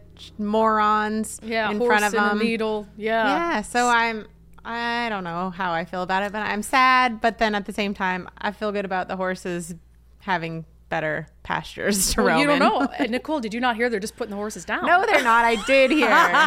morons in front of them. A needle. Yeah. So I don't know how I feel about it, but I'm sad. But then at the same time, I feel good about the horses having better pastures to roam you don't in. know. Nicole, did you not hear they're just putting the horses down? No, they're not. I did hear.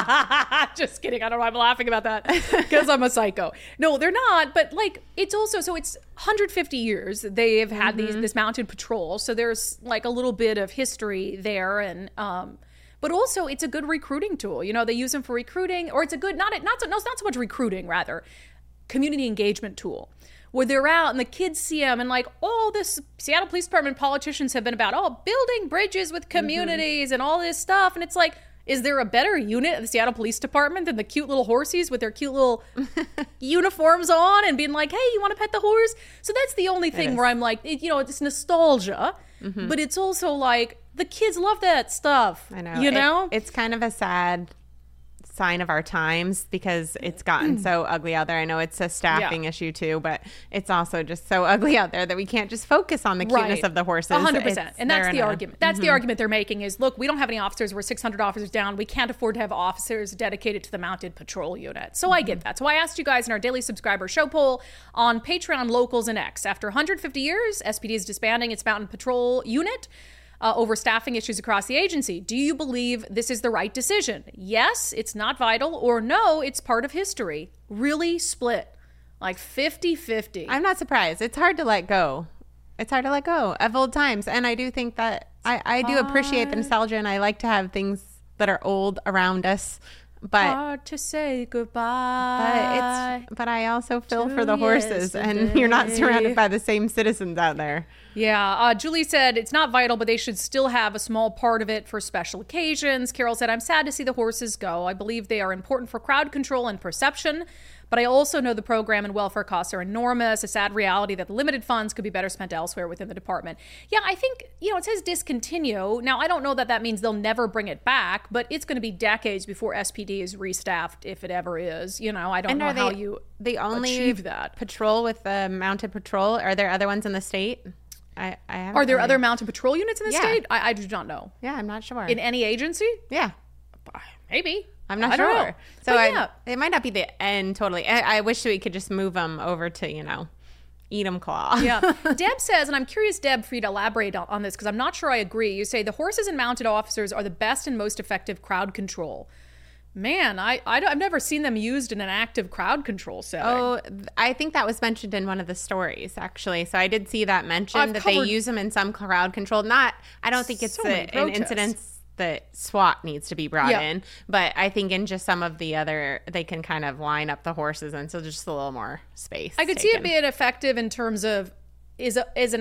Just kidding. I don't know why I'm laughing about that because I'm a psycho. No, they're not. But like, it's also, so it's 150 years they have had this mounted patrol. So there's like a little bit of history there. And, but also it's a good recruiting tool. You know, they use them for recruiting, or it's a good, not so much recruiting, rather, community engagement tool. Where they're out and the kids see them, and like, oh, this Seattle Police Department politicians have been about, building bridges with communities and all this stuff. And it's like, is there a better unit at the Seattle Police Department than the cute little horsies with their cute little uniforms on and being like, hey, you want to pet the horse? So that's the only thing where I'm like, it's nostalgia, but it's also like the kids love that stuff. I know. You know? It's kind of a sad sign of our times because it's gotten so ugly out there. I know it's a staffing issue too, but it's also just so ugly out there that we can't just focus on the cuteness of the horses. 100%. And that's the argument. That's the argument they're making is, look, we don't have any officers. We're 600 officers down. We can't afford to have officers dedicated to the mounted patrol unit. So I get that. So I asked you guys in our daily subscriber show poll on Patreon, Locals, and X. After 150 years, SPD is disbanding its mounted patrol unit over staffing issues across the agency. Do you believe this is the right decision? Yes, it's not vital, or no, it's part of history. Really split. Like 50-50. I'm not surprised. It's hard to let go. It's hard to let go of old times. And I do think that I do appreciate the nostalgia, and I like to have things that are old around us. But hard to say goodbye. But I also feel for the horses, and you're not surrounded by the same citizens out there. Yeah. Julie said it's not vital, but they should still have a small part of it for special occasions. Carol said, I'm sad to see the horses go. I believe they are important for crowd control and perception, but I also know the program and welfare costs are enormous. A sad reality that the limited funds could be better spent elsewhere within the department. Yeah, I think, it says discontinue. Now, I don't know that means they'll never bring it back, but it's going to be decades before SPD is restaffed, if it ever is. I don't know how you achieve that. Patrol with the mounted patrol? Are there other ones in the state? Are there other mounted patrol units in the state? I do not know. Yeah, I'm not sure. In any agency? Yeah. Maybe. I'm not sure. So it might not be the end totally. I wish we could just move them over to, Edom Claw. Yeah. Deb says, and I'm curious, Deb, for you to elaborate on this, because I'm not sure I agree. You say the horses and mounted officers are the best and most effective crowd control. Man, I've never seen them used in an active crowd control setting. Oh, I think that was mentioned in one of the stories, actually. So I did see that mentioned, they use them in some crowd control. I don't think it's an incidence that SWAT needs to be brought in, but I think in just some of the other, they can kind of line up the horses, and so just a little more space. I could see it being effective in terms of, is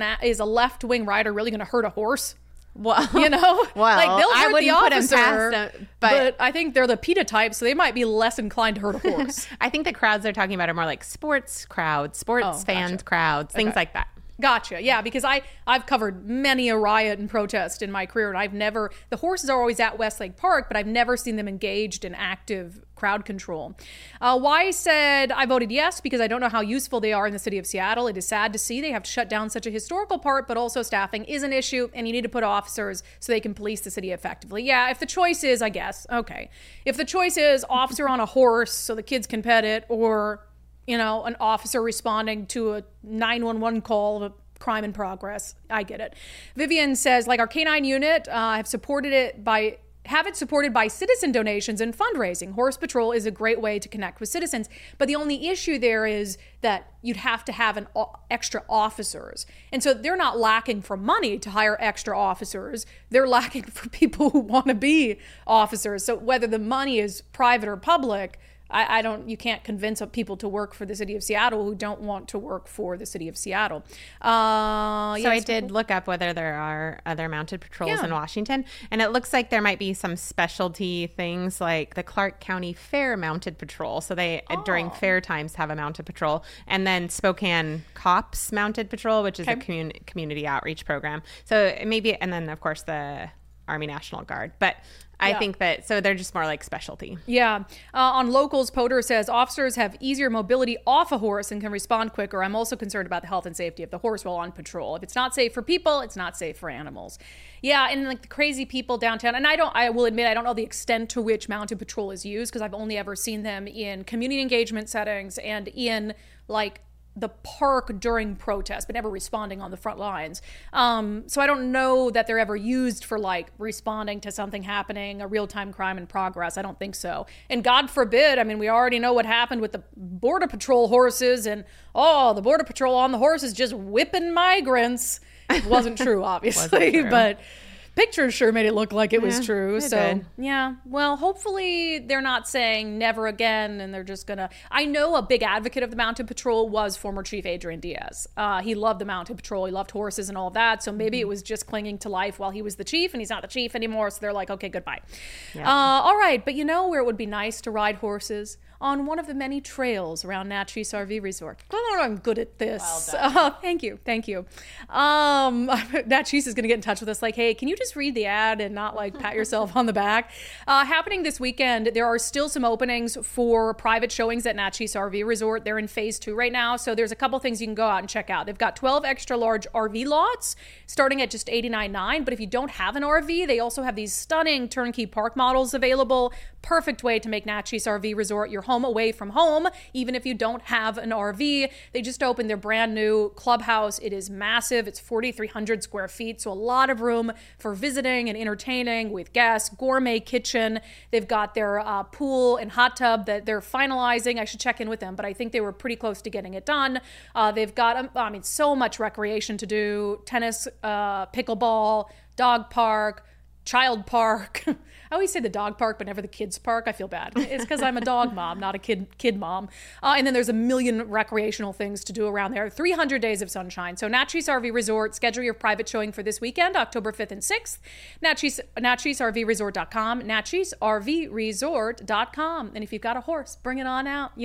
a left-wing rider really going to hurt a horse? Well, like they'll hurt the officer, but I think they're the PETA type, so they might be less inclined to hurt a horse. I think the crowds they're talking about are more like sports crowds, fans crowds, things like that. Gotcha. Yeah, because I've covered many a riot and protest in my career, and the horses are always at Westlake Park, but I've never seen them engaged in active crowd control. Y said, I voted yes because I don't know how useful they are in the city of Seattle. It is sad to see they have to shut down such a historical part, but also staffing is an issue, and you need to put officers so they can police the city effectively. Yeah, if the choice is, I guess, okay. If the choice is officer on a horse so the kids can pet it, or an officer responding to a 911 call of a crime in progress, I get it. Vivian says, like our K9 unit, have supported it by citizen donations and fundraising. Horse Patrol is a great way to connect with citizens, but the only issue there is that you'd have to have extra officers. And so they're not lacking for money to hire extra officers. They're lacking for people who want to be officers. So whether the money is private or public, you can't convince people to work for the city of Seattle who don't want to work for the city of Seattle. So I did look up whether there are other mounted patrols in Washington, and it looks like there might be some specialty things like the Clark County Fair Mounted Patrol. So they, during fair times, have a mounted patrol. And then Spokane Cops Mounted Patrol, which is a community outreach program. So maybe, and then, of course, the Army National Guard. But I think that, so they're just more like specialty. Yeah. On Locals, Potter says officers have easier mobility off a horse and can respond quicker. I'm also concerned about the health and safety of the horse while on patrol. If it's not safe for people, it's not safe for animals. Yeah, and like the crazy people downtown, and I will admit, I don't know the extent to which mounted patrol is used because I've only ever seen them in community engagement settings and in like the park during protest, but never responding on the front lines. So I don't know that they're ever used for like responding to something happening, a real-time crime in progress. I don't think so. And God forbid, I mean, we already know what happened with the Border Patrol horses and, the Border Patrol on the horses just whipping migrants. It wasn't true, obviously, but Pictures sure made it look like it was true. So, did. yeah. Well, hopefully they're not saying never again and they're just going to... I know a big advocate of the Mounted Patrol was former Chief Adrian Diaz. He loved the Mounted Patrol. He loved horses and all of that. So maybe it was just clinging to life while he was the chief, and he's not the chief anymore. So they're like, okay, goodbye. Yeah. All right. But you know where it would be nice to ride horses? On one of the many trails around Natchez RV Resort. Oh, I'm good at this. Well done. Thank you. Natchez is going to get in touch with us like, hey, can you just read the ad and not like pat yourself on the back? Happening this weekend, there are still some openings for private showings at Natchez RV Resort. They're in phase 2 right now. So there's a couple things you can go out and check out. They've got 12 extra large RV lots starting at just $89.9. But if you don't have an RV, they also have these stunning turnkey park models available. Perfect way to make Natchez RV Resort your home away from home, even if you don't have an RV. They just opened their brand new clubhouse. It is massive. It's 4,300 square feet, so a lot of room for visiting and entertaining with guests. Gourmet kitchen. They've got their pool and hot tub that they're finalizing. I should check in with them, but I think they were pretty close to getting it done. They've got, so much recreation to do. Tennis, pickleball, dog park, child park. I always say the dog park, but never the kids park. I feel bad. It's because I'm a dog mom, not a kid mom. And then there's a million recreational things to do around there. 300 days of sunshine. So Natchez RV Resort, schedule your private showing for this weekend, October 5th and 6th. NatchezRVResort.com, NatchezRVResort.com. And if you've got a horse, bring it on out,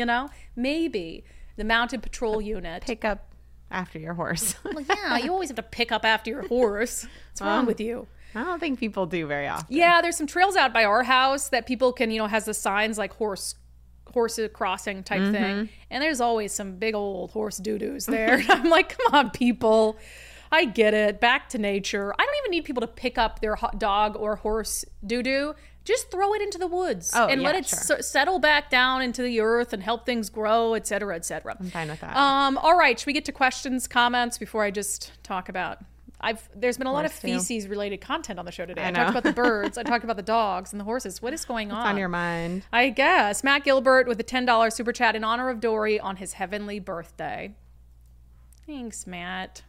maybe the Mounted Patrol unit. Pick up after your horse. Well, yeah, you always have to pick up after your horse. What's wrong with you? I don't think people do very often. Yeah, there's some trails out by our house that people can, has the signs like horse crossing type thing. And there's always some big old horse doo-doos there. I'm like, come on, people. I get it. Back to nature. I don't even need people to pick up their dog or horse doo-doo. Just throw it into the woods and let it settle back down into the earth and help things grow, et cetera, et cetera. I'm fine with that. All right. Should we get to questions, comments before I just talk about... There's been a lot of feces-related content on the show today. I talked about the birds. I talked about the dogs and the horses. What is going on? What's on your mind? I guess. Matt Gilbert with a $10 super chat in honor of Dory on his heavenly birthday. Thanks, Matt.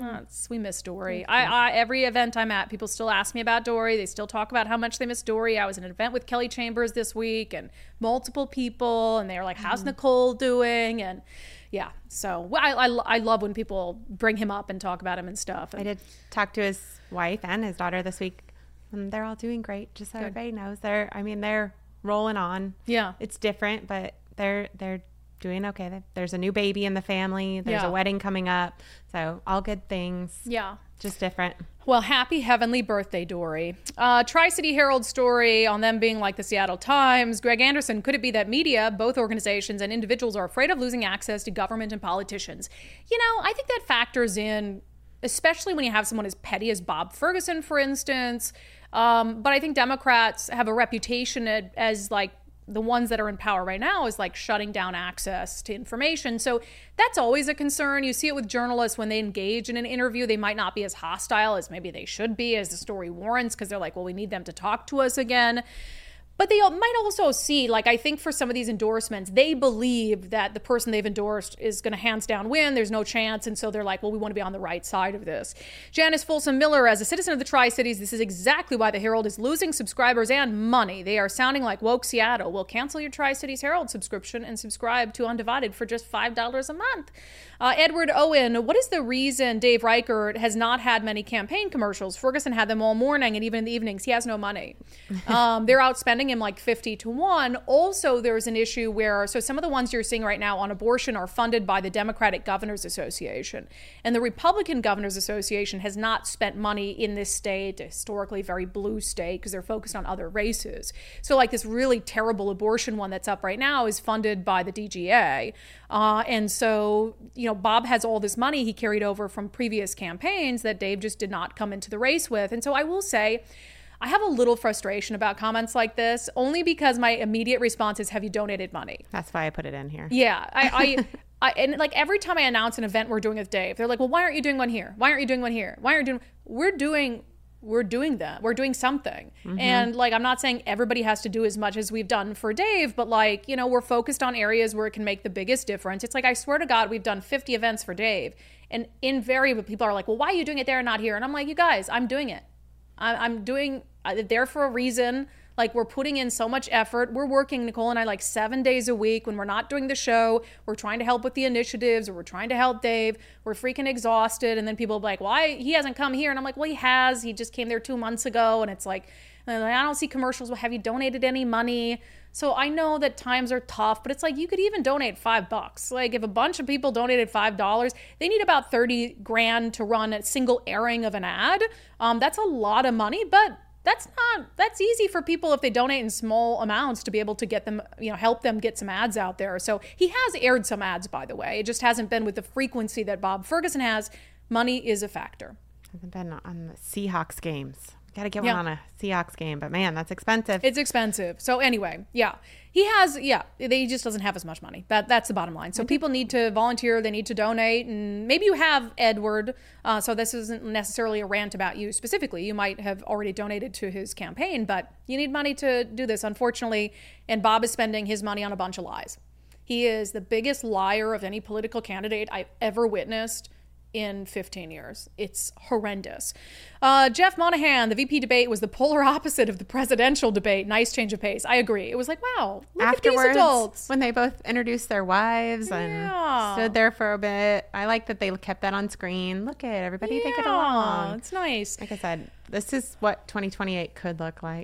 We miss Dory. Every event I'm at, people still ask me about Dory. They still talk about how much they miss Dory. I was at an event with Kelly Chambers this week and multiple people, and they're like, how's Nicole doing? And yeah, so I love when people bring him up and talk about him and stuff. I did talk to his wife and his daughter this week, and they're all doing great. Just so everybody knows, they're rolling on. Yeah, it's different, but they're doing okay. There's a new baby in the family. There's a wedding coming up, so all good things. Yeah, just different. Well, happy heavenly birthday, Dory. Tri-City Herald story on them being like the Seattle Times. Greg Anderson, could it be that media, both organizations and individuals, are afraid of losing access to government and politicians? I think that factors in, especially when you have someone as petty as Bob Ferguson, for instance. But I think Democrats have a reputation as like the ones that are in power right now is like shutting down access to information. So that's always a concern. You see it with journalists when they engage in an interview. They might not be as hostile as maybe they should be, as the story warrants, because they're like, well, we need them to talk to us again. But they might also see, like, I think for some of these endorsements, they believe that the person they've endorsed is going to hands down win. There's no chance. And so they're like, well, we want to be on the right side of this. Janice Folsom Miller, as a citizen of the Tri-Cities, this is exactly why the Herald is losing subscribers and money. They are sounding like woke Seattle. Well, cancel your Tri-Cities Herald subscription and subscribe to Undivided for just $5 a month. Edward Owen, what is the reason Dave Reichert has not had many campaign commercials? Ferguson had them all morning, and even in the evenings, he has no money. They're outspending him like 50-1. Also, there's an issue where, so some of the ones you're seeing right now on abortion are funded by the Democratic Governors Association. And the Republican Governors Association has not spent money in this state, historically very blue state, because they're focused on other races. So like this really terrible abortion one that's up right now is funded by the DGA. And so, Bob has all this money he carried over from previous campaigns that Dave just did not come into the race with. And so I will say, I have a little frustration about comments like this, only because my immediate response is, have you donated money? That's why I put it in here. Yeah. And like every time I announce an event we're doing with Dave, they're like, well, why aren't you doing one here? Why aren't you doing one here? Why aren't you doing, we're doing that. We're doing something. Mm-hmm. And like, I'm not saying everybody has to do as much as we've done for Dave, but like, we're focused on areas where it can make the biggest difference. It's like, I swear to God, we've done 50 events for Dave, and invariably people are like, well, why are you doing it there and not here? And I'm like, you guys, I'm doing it. I'm doing there for a reason. Like, we're putting in so much effort. We're working, Nicole and I, like 7 days a week when we're not doing the show. We're trying to help with the initiatives, or we're trying to help Dave. We're freaking exhausted. And then people will be like, why he hasn't come here? And I'm like, well, he has. He just came there 2 months ago. And it's like, I don't see commercials. Well, have you donated any money? So I know that times are tough, but it's like, you could even donate $5. Like, if a bunch of people donated $5, they need about 30 grand to run a single airing of an ad. That's a lot of money, but that's easy for people if they donate in small amounts to be able to get them, help them get some ads out there. So he has aired some ads, by the way. It just hasn't been with the frequency that Bob Ferguson has. Money is a factor. Hasn't been on the Seahawks games. Got to get one on a Seahawks game, but man, that's expensive. It's expensive. So anyway, he just doesn't have as much money. That's the bottom line. So people need to volunteer. They need to donate. And maybe you have, Edward. So this isn't necessarily a rant about you specifically. You might have already donated to his campaign, but you need money to do this, unfortunately. And Bob is spending his money on a bunch of lies. He is the biggest liar of any political candidate I've ever witnessed in 15 years. It's horrendous. Jeff Monahan, the VP debate was the polar opposite of the presidential debate. Nice change of pace. I agree. It was like, wow, look afterwards, at these adults. When they both introduced their wives and stood there for a bit. I like that they kept that on screen. Look at everybody, they get along. It's nice. Like I said, this is what 2028 could look like.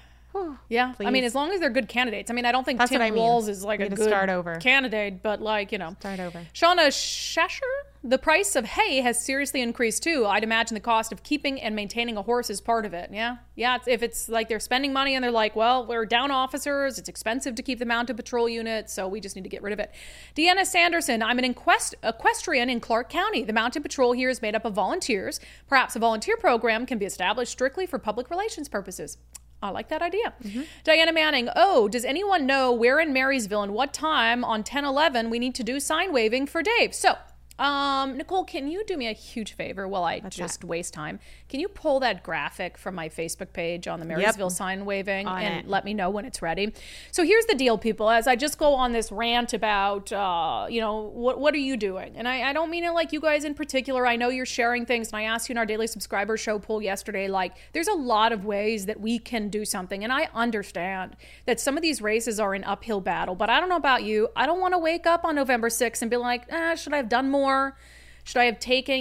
Yeah, please. I mean, as long as they're good candidates. I mean, I don't think Tim Walz is like a good candidate, but start over. Shauna Shasher, the price of hay has seriously increased too. I'd imagine the cost of keeping and maintaining a horse is part of it. Yeah. If it's like they're spending money and they're like, well, we're down officers. It's expensive to keep the mounted patrol unit, so we just need to get rid of it. Deanna Sanderson, I'm an equestrian in Clark County. The mounted patrol here is made up of volunteers. Perhaps a volunteer program can be established strictly for public relations purposes. I like that idea. Diana Manning, does anyone know where in Marysville and what time on 10/11 we need to do sign waving for Dave? So, Nicole, can you do me a huge favor while I waste time? Can you pull that graphic from my Facebook page on the Marysville sign waving and let me know when it's ready? So here's the deal, people. As I just go on this rant about, what are you doing? And I don't mean it like you guys in particular. I know you're sharing things. And I asked you in our daily subscriber show poll yesterday, like, there's a lot of ways that we can do something. And I understand that some of these races are an uphill battle. But I don't know about you. I don't want to wake up on November 6th and be like, should I have done more? Should I have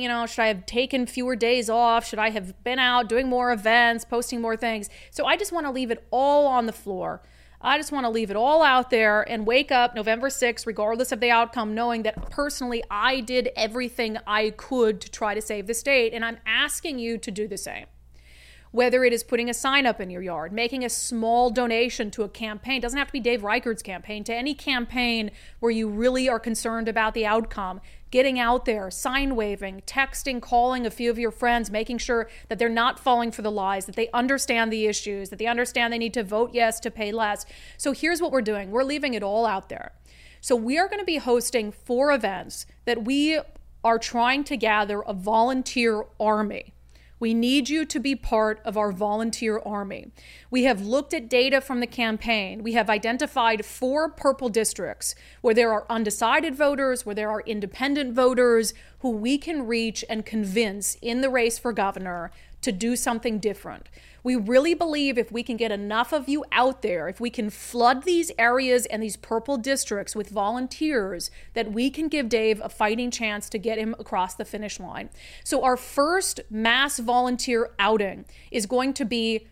taken fewer days off? Should I have been out doing more events, posting more things? So I just want to leave it all on the floor. I just want to leave it all out there and wake up November 6th, regardless of the outcome, knowing that personally I did everything I could to try to save the state. And I'm asking you to do the same. Whether it is putting a sign up in your yard, making a small donation to a campaign, doesn't have to be Dave Reichert's campaign, to any campaign where you really are concerned about the outcome, getting out there, sign waving, texting, calling a few of your friends, making sure that they're not falling for the lies, that they understand the issues, that they understand they need to vote yes to pay less. So here's what we're doing. We're leaving it all out there. So we are going to be hosting 4 events that we are trying to gather a volunteer army. We need you to be part of our volunteer army. We have looked at data from the campaign. We have identified 4 purple districts where there are undecided voters, where there are independent voters who we can reach and convince in the race for governor to do something different. We really believe if we can get enough of you out there, if we can flood these areas and these purple districts with volunteers, that we can give Dave a fighting chance to get him across the finish line. So our first mass volunteer outing is going to be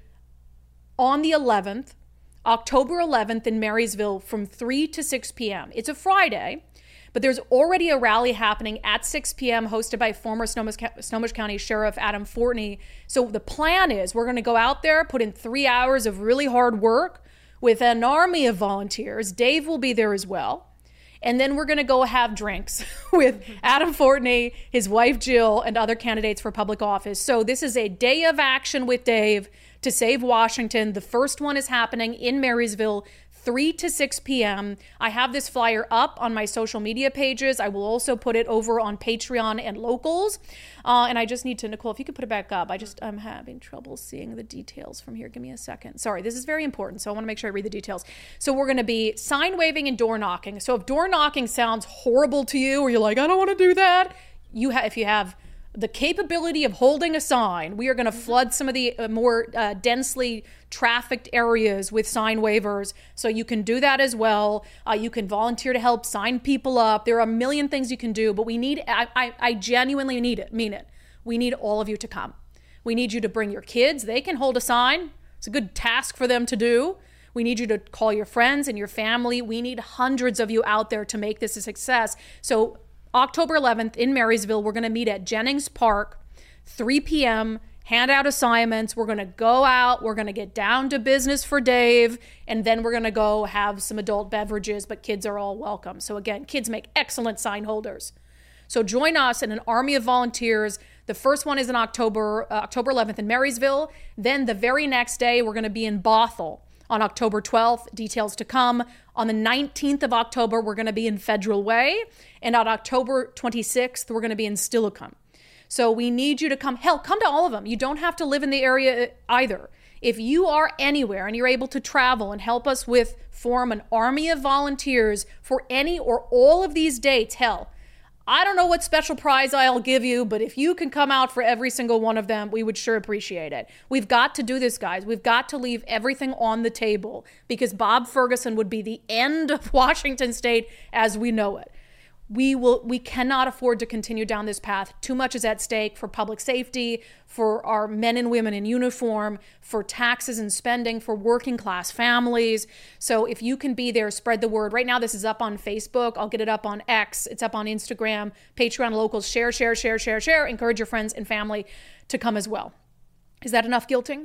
on the 11th, October 11th in Marysville from 3 to 6 p.m. It's a Friday. But there's already a rally happening at 6 p.m. hosted by former Snohomish County Sheriff Adam Fortney. So the plan is we're going to go out there, put in 3 hours of really hard work with an army of volunteers. Dave will be there as well. And then we're going to go have drinks with Adam Fortney, his wife Jill, and other candidates for public office. So this is a day of action with Dave to save Washington. The first one is happening in Marysville, 3 to 6 p.m. I have this flyer up on my social media pages. I will also put it over on Patreon and Locals. And I just need to, Nicole, if you could put it back up. I'm having trouble seeing the details from here. Give me a second. Sorry, this is very important, so I want to make sure I read the details. So we're going to be sign waving and door knocking. So if door knocking sounds horrible to you, or you're like, I don't want to do that, if you have the capability of holding a sign. We are going to flood some of the more densely trafficked areas with sign waivers. So you can do that as well. You can volunteer to help sign people up. There are a million things you can do, but we need, I genuinely mean it. We need all of you to come. We need you to bring your kids. They can hold a sign. It's a good task for them to do. We need you to call your friends and your family. We need hundreds of you out there to make this a success. So October 11th in Marysville, we're going to meet at Jennings Park, 3 p.m., hand out assignments. We're going to go out. We're going to get down to business for Dave, and then we're going to go have some adult beverages, but kids are all welcome. So again, kids make excellent sign holders. So join us in an army of volunteers. The first one is in October 11th in Marysville. Then the very next day, we're going to be in Bothell on October 12th. Details to come. On the 19th of October, we're going to be in Federal Way. And on October 26th, we're going to be in Steilacoom. So we need you to come. Hell, come to all of them. You don't have to live in the area either. If you are anywhere and you're able to travel and help us form an army of volunteers for any or all of these dates, hell, I don't know what special prize I'll give you, but if you can come out for every single one of them, we would sure appreciate it. We've got to do this, guys. We've got to leave everything on the table because Bob Ferguson would be the end of Washington State as we know it. We cannot afford to continue down this path. Too much is at stake for public safety, for our men and women in uniform, for taxes and spending, for working class families. So if you can be there, spread the word. Right now, this is up on Facebook. I'll get it up on X. It's up on Instagram, Patreon Locals. Share. Encourage your friends and family to come as well. Is that enough guilting?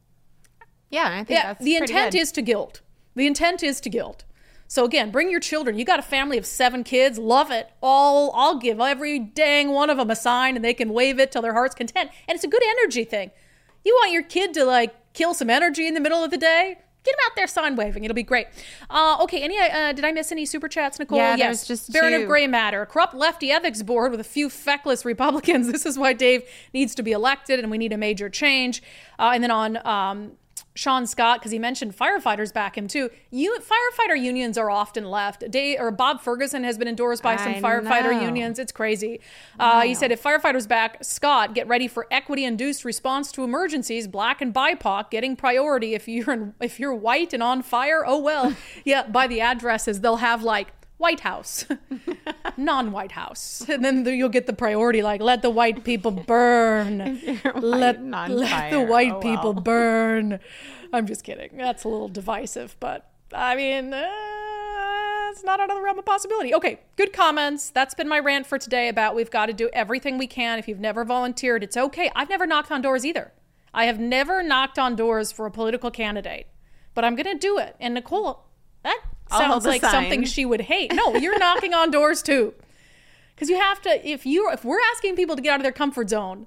Yeah, I think that's the intent is to guilt. The intent is to guilt. So again, bring your children. You got a family of 7 kids. Love it. I'll give every dang one of them a sign and they can wave it till their heart's content. And it's a good energy thing. You want your kid to kill some energy in the middle of the day? Get them out there sign waving. It'll be great. Okay. Did I miss any super chats, Nicole? Yeah, yes. There's just Baron two. of Gray Matter. Corrupt lefty ethics board with a few feckless Republicans. This is why Dave needs to be elected and we need a major change. And then on Sean Scott, because he mentioned firefighters back him too. Firefighter unions are often left. Bob Ferguson has been endorsed by some firefighter unions. It's crazy. He said, if firefighters back Scott, get ready for equity-induced response to emergencies. Black and BIPOC getting priority. If you're white and on fire, oh well. Yeah, by the addresses, they'll have White House, non-White House. And then you'll get the priority, let the white people burn. Let the white people burn. I'm just kidding. That's a little divisive, but I mean, it's not out of the realm of possibility. Okay, good comments. That's been my rant for today about we've got to do everything we can. If you've never volunteered, it's okay. I've never knocked on doors either. I have never knocked on doors for a political candidate, but I'm going to do it. And Nicole, that sounds like something she would hate. No, you're knocking on doors too. Because you have to, if we're asking people to get out of their comfort zone,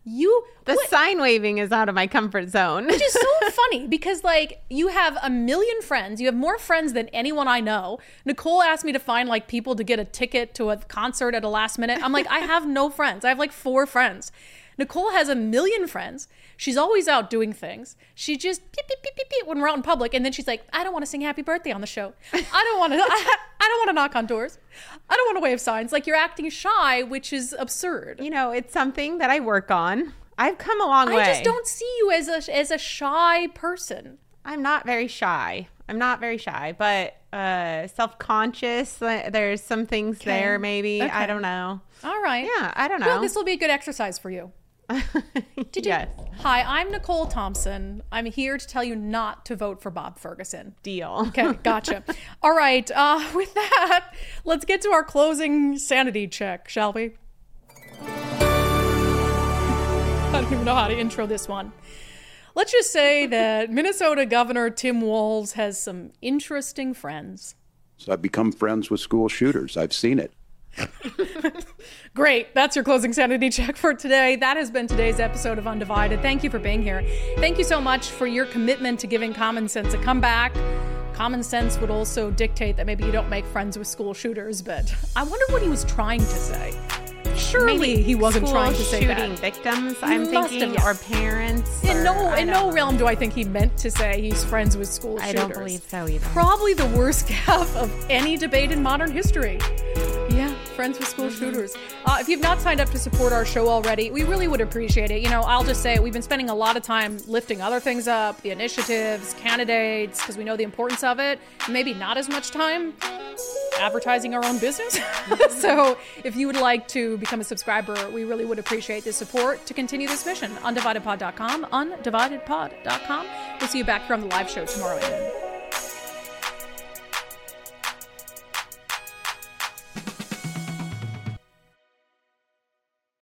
sign waving is out of my comfort zone. Which is so funny because you have a million friends. You have more friends than anyone I know. Nicole asked me to find people to get a ticket to a concert at a last minute. I'm I have no friends. I have 4 friends. Nicole has a million friends. She's always out doing things. She just beep, beep, beep, beep, beep when we're out in public. And then she's like, I don't want to sing happy birthday on the show. I don't want to knock on doors. I don't want to wave signs. You're acting shy, which is absurd. It's something that I work on. I've come a long way. I just don't see you as a shy person. I'm not very shy, but self-conscious. There's some things there, maybe. Okay. I don't know. All right. Yeah, I don't know. Well, this will be a good exercise for you. Yes. Hi, I'm Nicole Thompson. I'm here to tell you not to vote for Bob Ferguson. Deal. Okay, gotcha. All right, with that, let's get to our closing sanity check, shall we? I don't even know how to intro this one. Let's just say that Minnesota Governor Tim Walz has some interesting friends. So I've become friends with school shooters. I've seen it. Great. That's your closing sanity check for today. That has been today's episode of Undivided. Thank you for being here. Thank you so much for your commitment to giving common sense a comeback. Common sense would also dictate that maybe you don't make friends with school shooters, but I wonder what he was trying to say. Surely maybe he wasn't trying to say that. Shooting victims, I'm thinking, or parents. In no realm do I think he meant to say he's friends with school shooters. I don't believe so either. Probably the worst gaffe of any debate in modern history. Yeah, friends with school shooters. If you've not signed up to support our show already, we really would appreciate it. I'll just say we've been spending a lot of time lifting other things up, the initiatives, candidates, because we know the importance of it. Maybe not as much time advertising our own business. So if you would like to become a subscriber, we really would appreciate the support to continue this mission. UndividedPod.com, UndividedPod.com. We'll see you back here on the live show tomorrow evening.